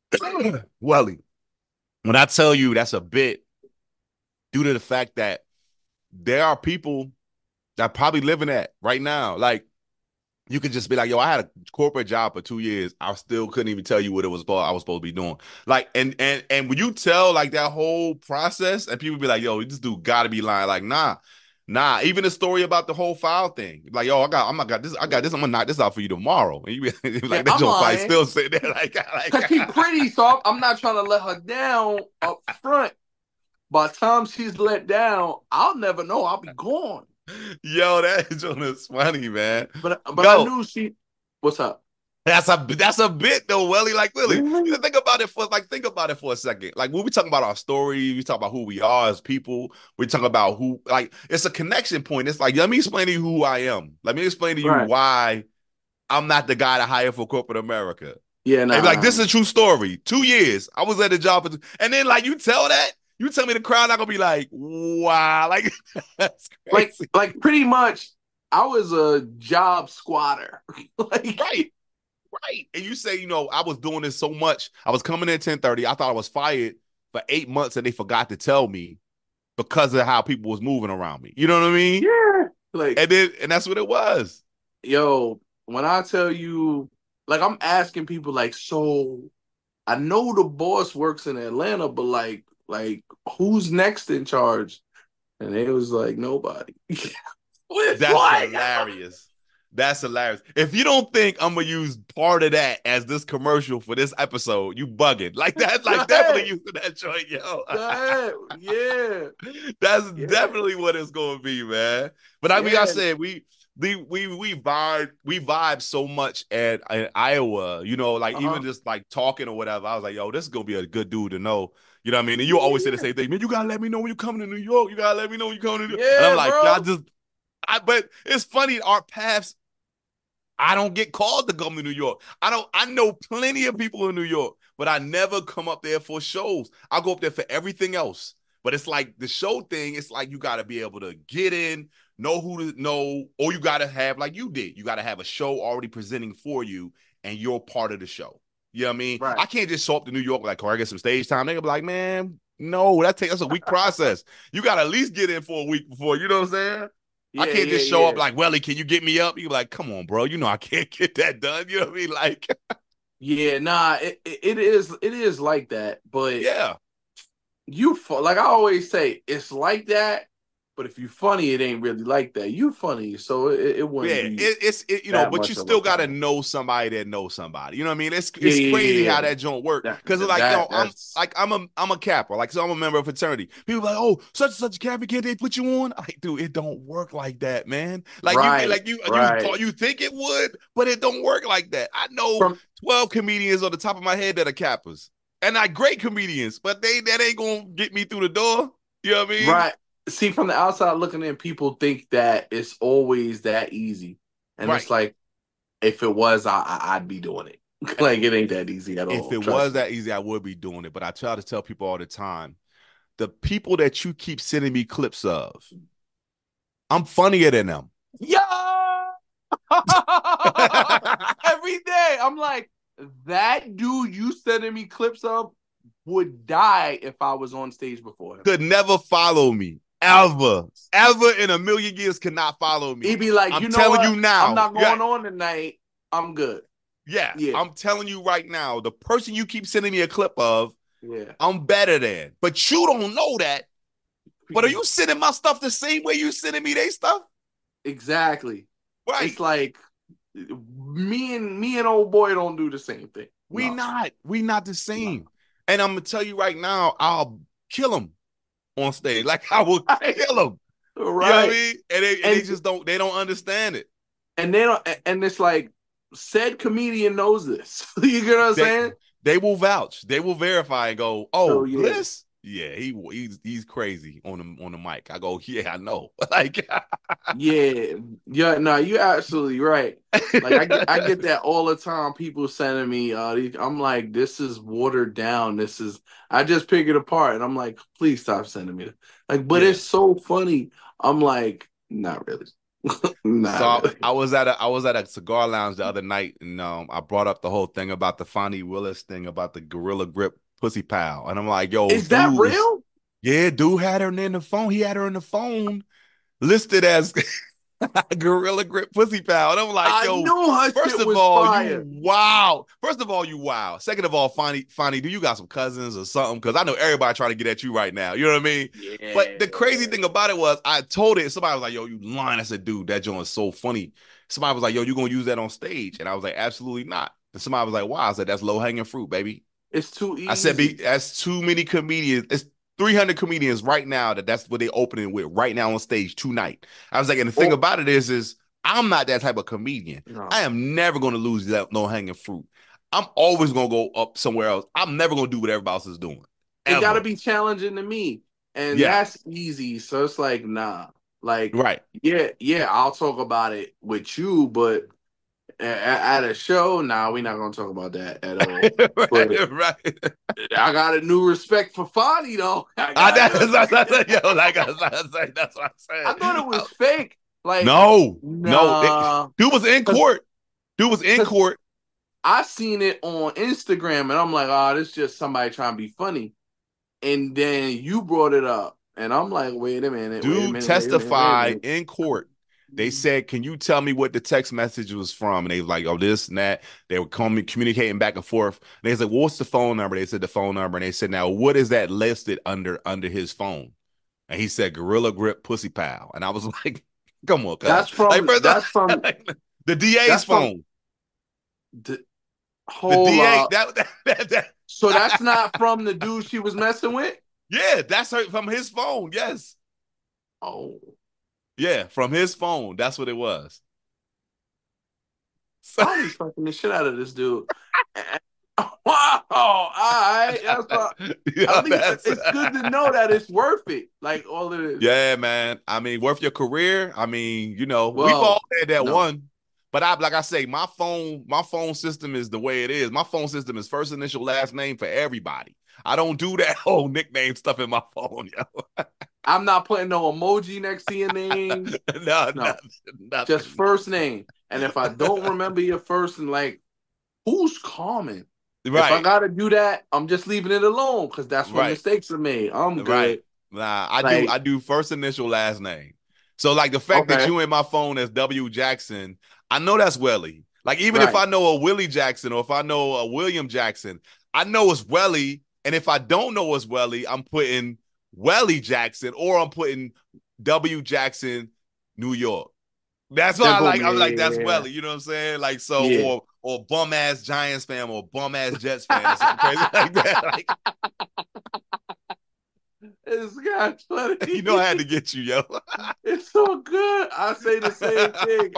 Welly, when I tell you that's a bit, due to the fact that there are people that probably living that right now. Like you could just be like, yo, I had a corporate job for two years. I still couldn't even tell you what it was I was supposed to be doing. Like, and and and when you tell like that whole process, and people be like, yo, this dude gotta be lying. Like, nah, nah. Even the story about the whole file thing. Like, yo, I got, I'm got this, I got this. I'm gonna knock this out for you tomorrow. And you be Yeah, like, that I'm joke probably lying still sitting there. Like, because she's like. pretty, so I'm not trying to let her down up front. By the time she's let down, I'll never know. I'll be gone. Yo, that joke is funny, man. But but I Yo, knew she. What's up? That's a that's a bit though, Welly. Like really, you Mhm. know, think about it for like think about it for a second. Like when we talk about our story, we talk about who we are as people. We talk about who like it's a connection point. It's like let me explain to you who I am. Let me explain to you Right. why I'm not the guy to hire for corporate America. Yeah. And Nah. like Nah. this Nah. is a true story. Two years I was at the job, for, and then like you tell that you tell me the crowd not gonna be like wow, like that's Like crazy, like pretty much, I was a job squatter. like right? Right. And you say, you know, I was doing this so much. I was coming in at ten thirty. I thought I was fired for eight months and they forgot to tell me because of how people was moving around me. You know what I mean? yeah. Like And then and that's what it was. yo, when I tell you, like I'm asking people, like, so I know the boss works in Atlanta, but like like who's next in charge? And it was like nobody. That's what? hilarious. That's hilarious. If you don't think I'm gonna use part of that as this commercial for this episode, you bugging. Like that's Go like definitely ahead. using that joint, yo. Go ahead. Yeah. That's Yeah. definitely what it's gonna be, man. But I mean, I Yeah. said we we we we vibe we vibe so much at, at Iowa, you know, like even Uh-huh. just like talking or whatever. I was like, yo, this is gonna be a good dude to know. You know what I mean? And you always say the Yeah. same thing, man. You gotta let me know when you coming to New York. You gotta let me know when you coming to New York. And I'm Yeah, like, I bro. just I but it's funny, our paths. I don't get called to come to New York. I don't. I know plenty of people in New York, but I never come up there for shows. I go up there for everything else. But it's like the show thing. It's like you got to be able to get in, know who to know, or you got to have like you did. You got to have a show already presenting for you, and you're part of the show. You know what I mean? Right. I can't just show up to New York like, "Oh, I get some stage time." They gonna be like, "Man, no, that takes that's a week process. You got to at least get in for a week before." You know what I'm saying? I Yeah, can't yeah, just show up yeah. like, Welly, can you get me up? You like, come on, bro. You know I can't get that done. You know what I mean? Like, Yeah, nah, it, it, it is it is like that, but Yeah. you fu- like I always say, it's like that, but if you funny, it ain't really like that. You funny, so it, it wouldn't Yeah, be it, it's it, you know, that but you much of a still got to problem. know somebody that knows somebody. You know what I mean? It's Yeah, it's yeah, crazy yeah, how yeah. that joint work. That Because like that yo, I'm that's like I'm a I'm a Kappa, like so I'm a member of fraternity. People like, oh, such and such a Kappa kid, they put you on. Like, dude, it don't work like that, man. Like you right, like you you right. thought you think it would, but it don't work like that. I know From twelve comedians on the top of my head that are Kappas, and not great comedians, but they that ain't gonna get me through the door. You know what I mean? right. See, from the outside looking in, people think that it's always that easy, and Right. it's like if it was, I, I I'd be doing it. Like it ain't that easy at If all. it was Trust me. that easy, I would be doing it. But I try to tell people all the time, the people that you keep sending me clips of, I'm funnier than them. Yo, every day I'm like that dude you sending me clips of would die if I was on stage before him. Could never follow me. Ever. Ever in a million years cannot follow me. He'd be like, I'm you know telling you what? I'm now. not Yeah, going on tonight. I'm good. yeah. Yeah, I'm telling you right now, the person you keep sending me a clip of, yeah. I'm better than. But you don't know that. But are you sending my stuff the same way you sending me they stuff? Exactly. It's Right. like me and me and old boy don't do the same thing. We No, not. We not the no. same. And I'm gonna tell you right now, I'll kill him on stage. Like I will Right, kill them. You know what I right. mean? And they and they And just don't they don't understand it. and they don't. And it's like said comedian knows this. You get what I'm They saying? they will vouch. They will verify and go, So "Oh, yeah, Bliss? Yeah, he he's he's crazy on the on the mic." I go, "Yeah, I know." Like yeah, yeah. No, you're absolutely right. Like I get, I get that all the time. People sending me, uh, these, I'm like, this is watered down. This is, I just pick it apart, and I'm like, please stop sending me. Like, but yeah. it's so funny. I'm like, not really, So not I, really. I was at a I was at a cigar lounge the other night, and um, I brought up the whole thing about the Fonnie Willis thing about the Gorilla Grip Pussy Pal, and I'm like, "Yo, Is that dude is real? yeah, dude had her in the phone. He had her in the phone listed as Gorilla Grip Pussy Pal. And I'm like, I yo, knew her first shit of was all, you fire. wow. First of all, you wow. Second of all, Fonny, Fonny, do you got some cousins or something? Because I know everybody trying to get at you right now. You know what I mean? But the crazy Yeah. thing about it was I told it, somebody was like, yo, you lying. I said, dude, that joint is so funny. Somebody was like, yo, you gonna use that on stage? And I was like, absolutely not. And somebody was like, wow. I said, that's low-hanging fruit, baby. It's too I said, be, easy. that's too many comedians. It's three hundred comedians right now that that's what they opening with right now on stage tonight. I was like, and the thing Oh about it is, is I'm not that type of comedian. no, I am never going to lose that no hanging fruit. I'm always going to go up somewhere else. I'm never going to do what everybody else is doing. it got to Ever. be challenging to me, and Yeah. that's easy. So it's like, nah, like, Right. yeah, yeah, I'll talk about it with you, but at, at a show, nah, we're not gonna talk about that at all. But right. Right. I got a new respect for Fonny though. I I, got, that's, you know that's, what I'm that's, saying? yo, like I, said, that's what I I thought it said. was fake. Like, No, no. It, nah, dude was in because court. Dude was in because court. I seen it on Instagram, and I'm like, oh, this is just somebody trying to be funny. And then you brought it up, and I'm like, wait a minute, wait a Dude minute, wait a minute, wait a testified minute. in court. They said, "Can you tell me what the text message was from?" And they were like, "Oh, this and that." They were coming, communicating back and forth. And they said, well, "What's the phone number?" They said the phone number, and they said, "Now, what is that listed under under his phone?" And he said, "Gorilla Grip Pussy Pal." And I was like, "Come on, cuz." That's Like from first, that's from like, the D A's that's from phone, the the hold D A up. that that, that, So that's that not from the dude she was messing with? yeah, that's her from his phone. Yes, Oh, yeah, from his phone. That's what it was. So, Bonnie's fucking the shit out of this dude. Wow, all right. That's what, yeah, at least that's it's good to know that it's worth it. Like all of this. yeah, man. I mean, worth your career. I mean, you know, we've all Well, had that no. one. But I like I say, my phone, my phone system is the way it is. My phone system is first initial, last name for everybody. I don't do that whole nickname stuff in my phone, yo. I'm not putting no emoji next to your name. no, No. nothing, Just nothing. first name. And if I don't remember your first and like who's common? If I Right, gotta do that, I'm just leaving it alone because that's when right, mistakes are made. I'm right. good. Nah, I do Like, I do first initial, last name. So like the fact that okay. you in my phone as W Jackson, I know that's Welly. Like even if Right. I know a Willie Jackson or if I know a William Jackson, I know it's Welly. And if I don't know it's Welly, I'm putting Welly Jackson or I'm putting W Jackson, New York. That's why Then I boom, like. yeah, I'm like yeah, that's yeah. Welly. You know what I'm saying? Like so, Yeah. or or bum ass Giants fan or bum ass Jets fan or something crazy like that. Like This guy's you know, I had funny. to get you, yo. It's so good. I say the same thing.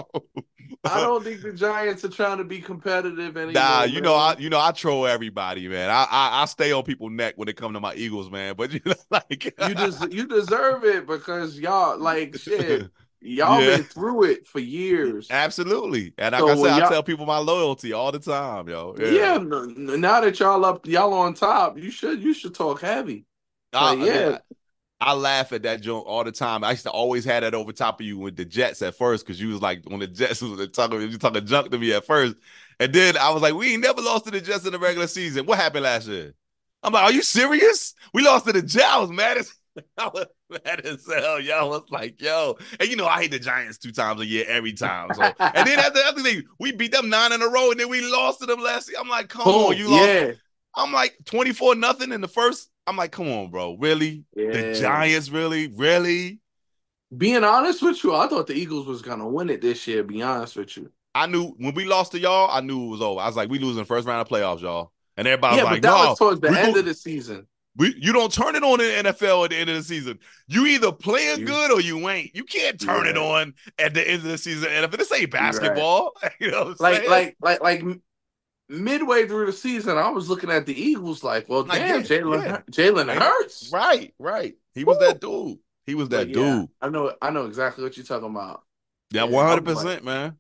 I don't think the Giants are trying to be competitive Nah, anymore, you know I man. you know I troll everybody, man. I I, I stay on people's neck when it come to my Eagles, man. But you know, like You des- you deserve it because y'all like shit. Y'all yeah, been through it for years. absolutely. And like I So said, when I y'all, tell people my loyalty all the time, yo. Yeah. yeah, n- now that y'all up, y'all on top, you should you should talk heavy. But yeah, I, I laugh at that joke all the time. I used to always have that over top of you with the Jets at first because you was like when the Jets was talking, you talking junk to me at first, and then I was like, we ain't never lost to the Jets in the regular season. What happened last year? I'm like, are you serious? We lost to the Jets. I was mad as I was mad as hell. Yo, I was like, yo, and you know I hate the Giants two times a year every time. So, and then after the other thing, we beat them nine in a row, and then we lost to them last year. I'm like, come on, boom, you lost. yeah, I'm like twenty-four nothing in the first. I'm like, come on, bro. Really? The yeah. Giants, really? Really? Being honest with you, I thought the Eagles was gonna win it this year. Be honest with you. I knew when we lost to y'all, I knew it was over. I was like, we losing first round of playoffs, y'all. And everybody was Yeah, but like, that was no, towards the we end of go the season. we you don't turn it on in the N F L at the end of the season. You either playing You, good or you ain't. You can't you're turn it right. on at the end of the season. And if this ain't You're right. basketball, you know what I'm Like, saying? like, like, like midway through the season, I was looking at the Eagles like, well, Like, damn, yeah, Jalen yeah. Hur- Jalen Ain't it? Hurts. Right, right. He was Woo! that dude. He was But that yeah, dude. I know, I know exactly what you're talking about. Yeah, Yeah, I was like, one hundred percent, man.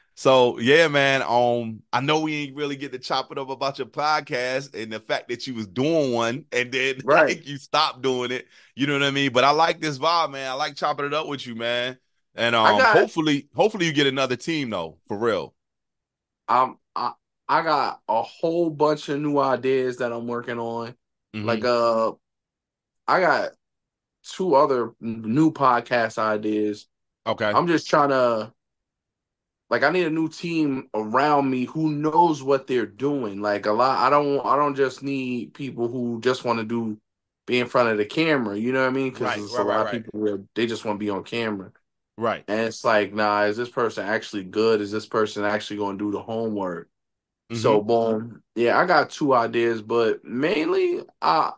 So yeah, man. Um, I know we ain't really get to chop it up about your podcast and the fact that you was doing one and then right. like you stopped doing it. You know what I mean? But I like this vibe, man. I like chopping it up with you, man. And I um, got, hopefully, hopefully you get another team though, for real. um, I, I got a whole bunch of new ideas that I'm working on. Like, Mm-hmm. uh, I got two other new podcast ideas. Okay. I'm just trying to like I need a new team around me who knows what they're doing. Like a lot I don't I don't just need people who just want to do be in front of the camera, you know what I mean? Because Right. there's a Right. Right. lot of Right. people where they just want to be on camera. Right. And it's like, nah, is this person actually good? Is this person actually going to do the homework? So Mm-hmm. boom. Yeah, I got two ideas, but mainly I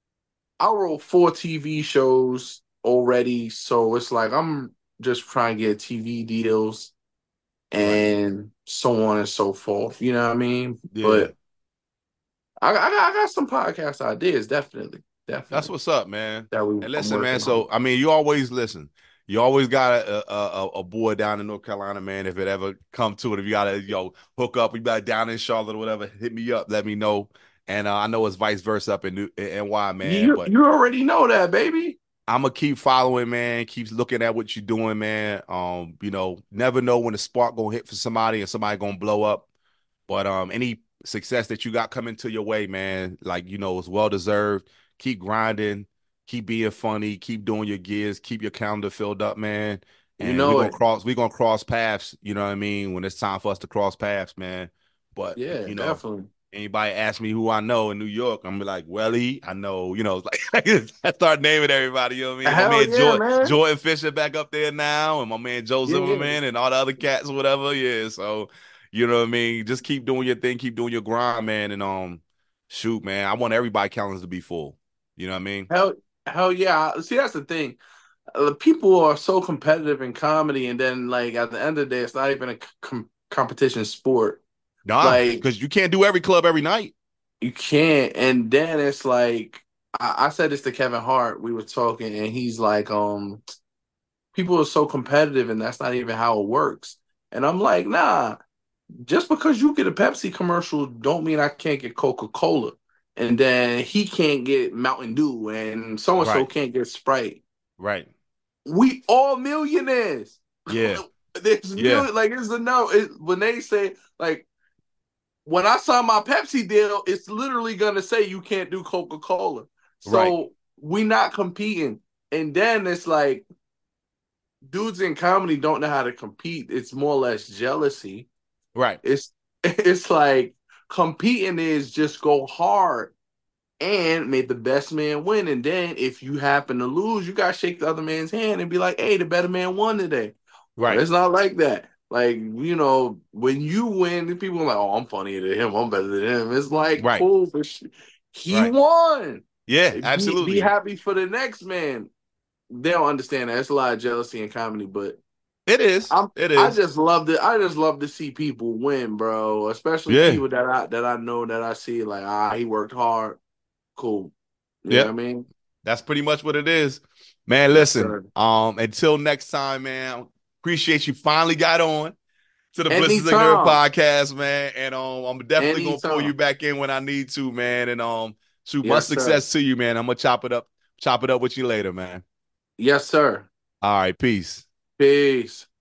I wrote four T V shows already. So it's like I'm just trying to get T V deals Right. and so on and so forth. You know what I mean? Yeah. But I, I, got, I got some podcast ideas, definitely, That's definitely what's up, man. that we And I'm listen, man. working on. So I mean, you always listen. You always got a a, a boy down in North Carolina, man. If it ever come to it, if you gotta yo hook up, you got down in Charlotte or whatever, hit me up. Let me know. And uh, I know it's vice versa up in New in N Y, man. You But you already know that, baby. I'm gonna keep following, man. Keep looking at what you're doing, man. Um, you know, never know when the spark gonna hit for somebody and somebody gonna blow up. But um, any success that you got coming to your way, man, like you know, it's well deserved. Keep grinding, keep being funny, keep doing your gigs, keep your calendar filled up, man. You And we're know gonna it. cross, we're gonna cross paths, you know what I mean, when it's time for us to cross paths, man. But Yeah, you know, definitely. anybody ask me who I know in New York, I'm be like, Welly, I know, you know, like I start naming everybody, you know what I mean? My Hell man yeah, Jordan, man. Jordan Fisher back up there now, and my man Joe Yeah, yeah. Zimmerman and all the other cats or whatever. Yeah, so you know what I mean? Just keep doing your thing, keep doing your grind, man. And um shoot, man, I want everybody calendars to be full. You know what I mean? Hell, hell yeah. See, that's the thing. Uh, people are so competitive in comedy, and then like at the end of the day, it's not even a com- competition sport. Nah, Like because you can't do every club every night. you can't. And then it's like I, I said this to Kevin Hart. We were talking, and he's like, um, people are so competitive, and that's not even how it works. And I'm like, nah, just because you get a Pepsi commercial, don't mean I can't get Coca Cola. And then he can't get Mountain Dew, and so and so Right, can't get Sprite. right. We all millionaires. Yeah, There's yeah, million like it's a no. It, when they say like when I saw my Pepsi deal, it's literally gonna say you can't do Coca Cola. right. So we not competing. And then it's like dudes in comedy don't know how to compete. It's more or less jealousy. Right. It's it's like competing is just go hard and make the best man win. And then if you happen to lose, you gotta shake the other man's hand and be like, hey, the better man won today. But Right. it's not like that. Like, you know, when you win, people are like, oh, I'm funnier than him, I'm better than him. It's like Right. cool, but sh- he Right. won. Yeah, Be be absolutely. happy for the next man. They don't understand that. It's a lot of jealousy in comedy, but It is. I'm It I is. just love it. I just love to see people win, bro. Especially Yeah. people that I that I know that I see like ah he worked hard. Cool. You know what I Yep. mean? That's pretty much what it is. Man, Yes, listen. sir. Um, until next time, man. Appreciate you finally got on to the Bliss is Ignorant Anytime. podcast, man. And um, I'm definitely gonna pull you Anytime. back in when I need to, man. And um, shoot, much Yes, sir. success to you, man. I'm gonna chop it up, chop it up with you later, man. Yes, sir. All right, peace. Peace.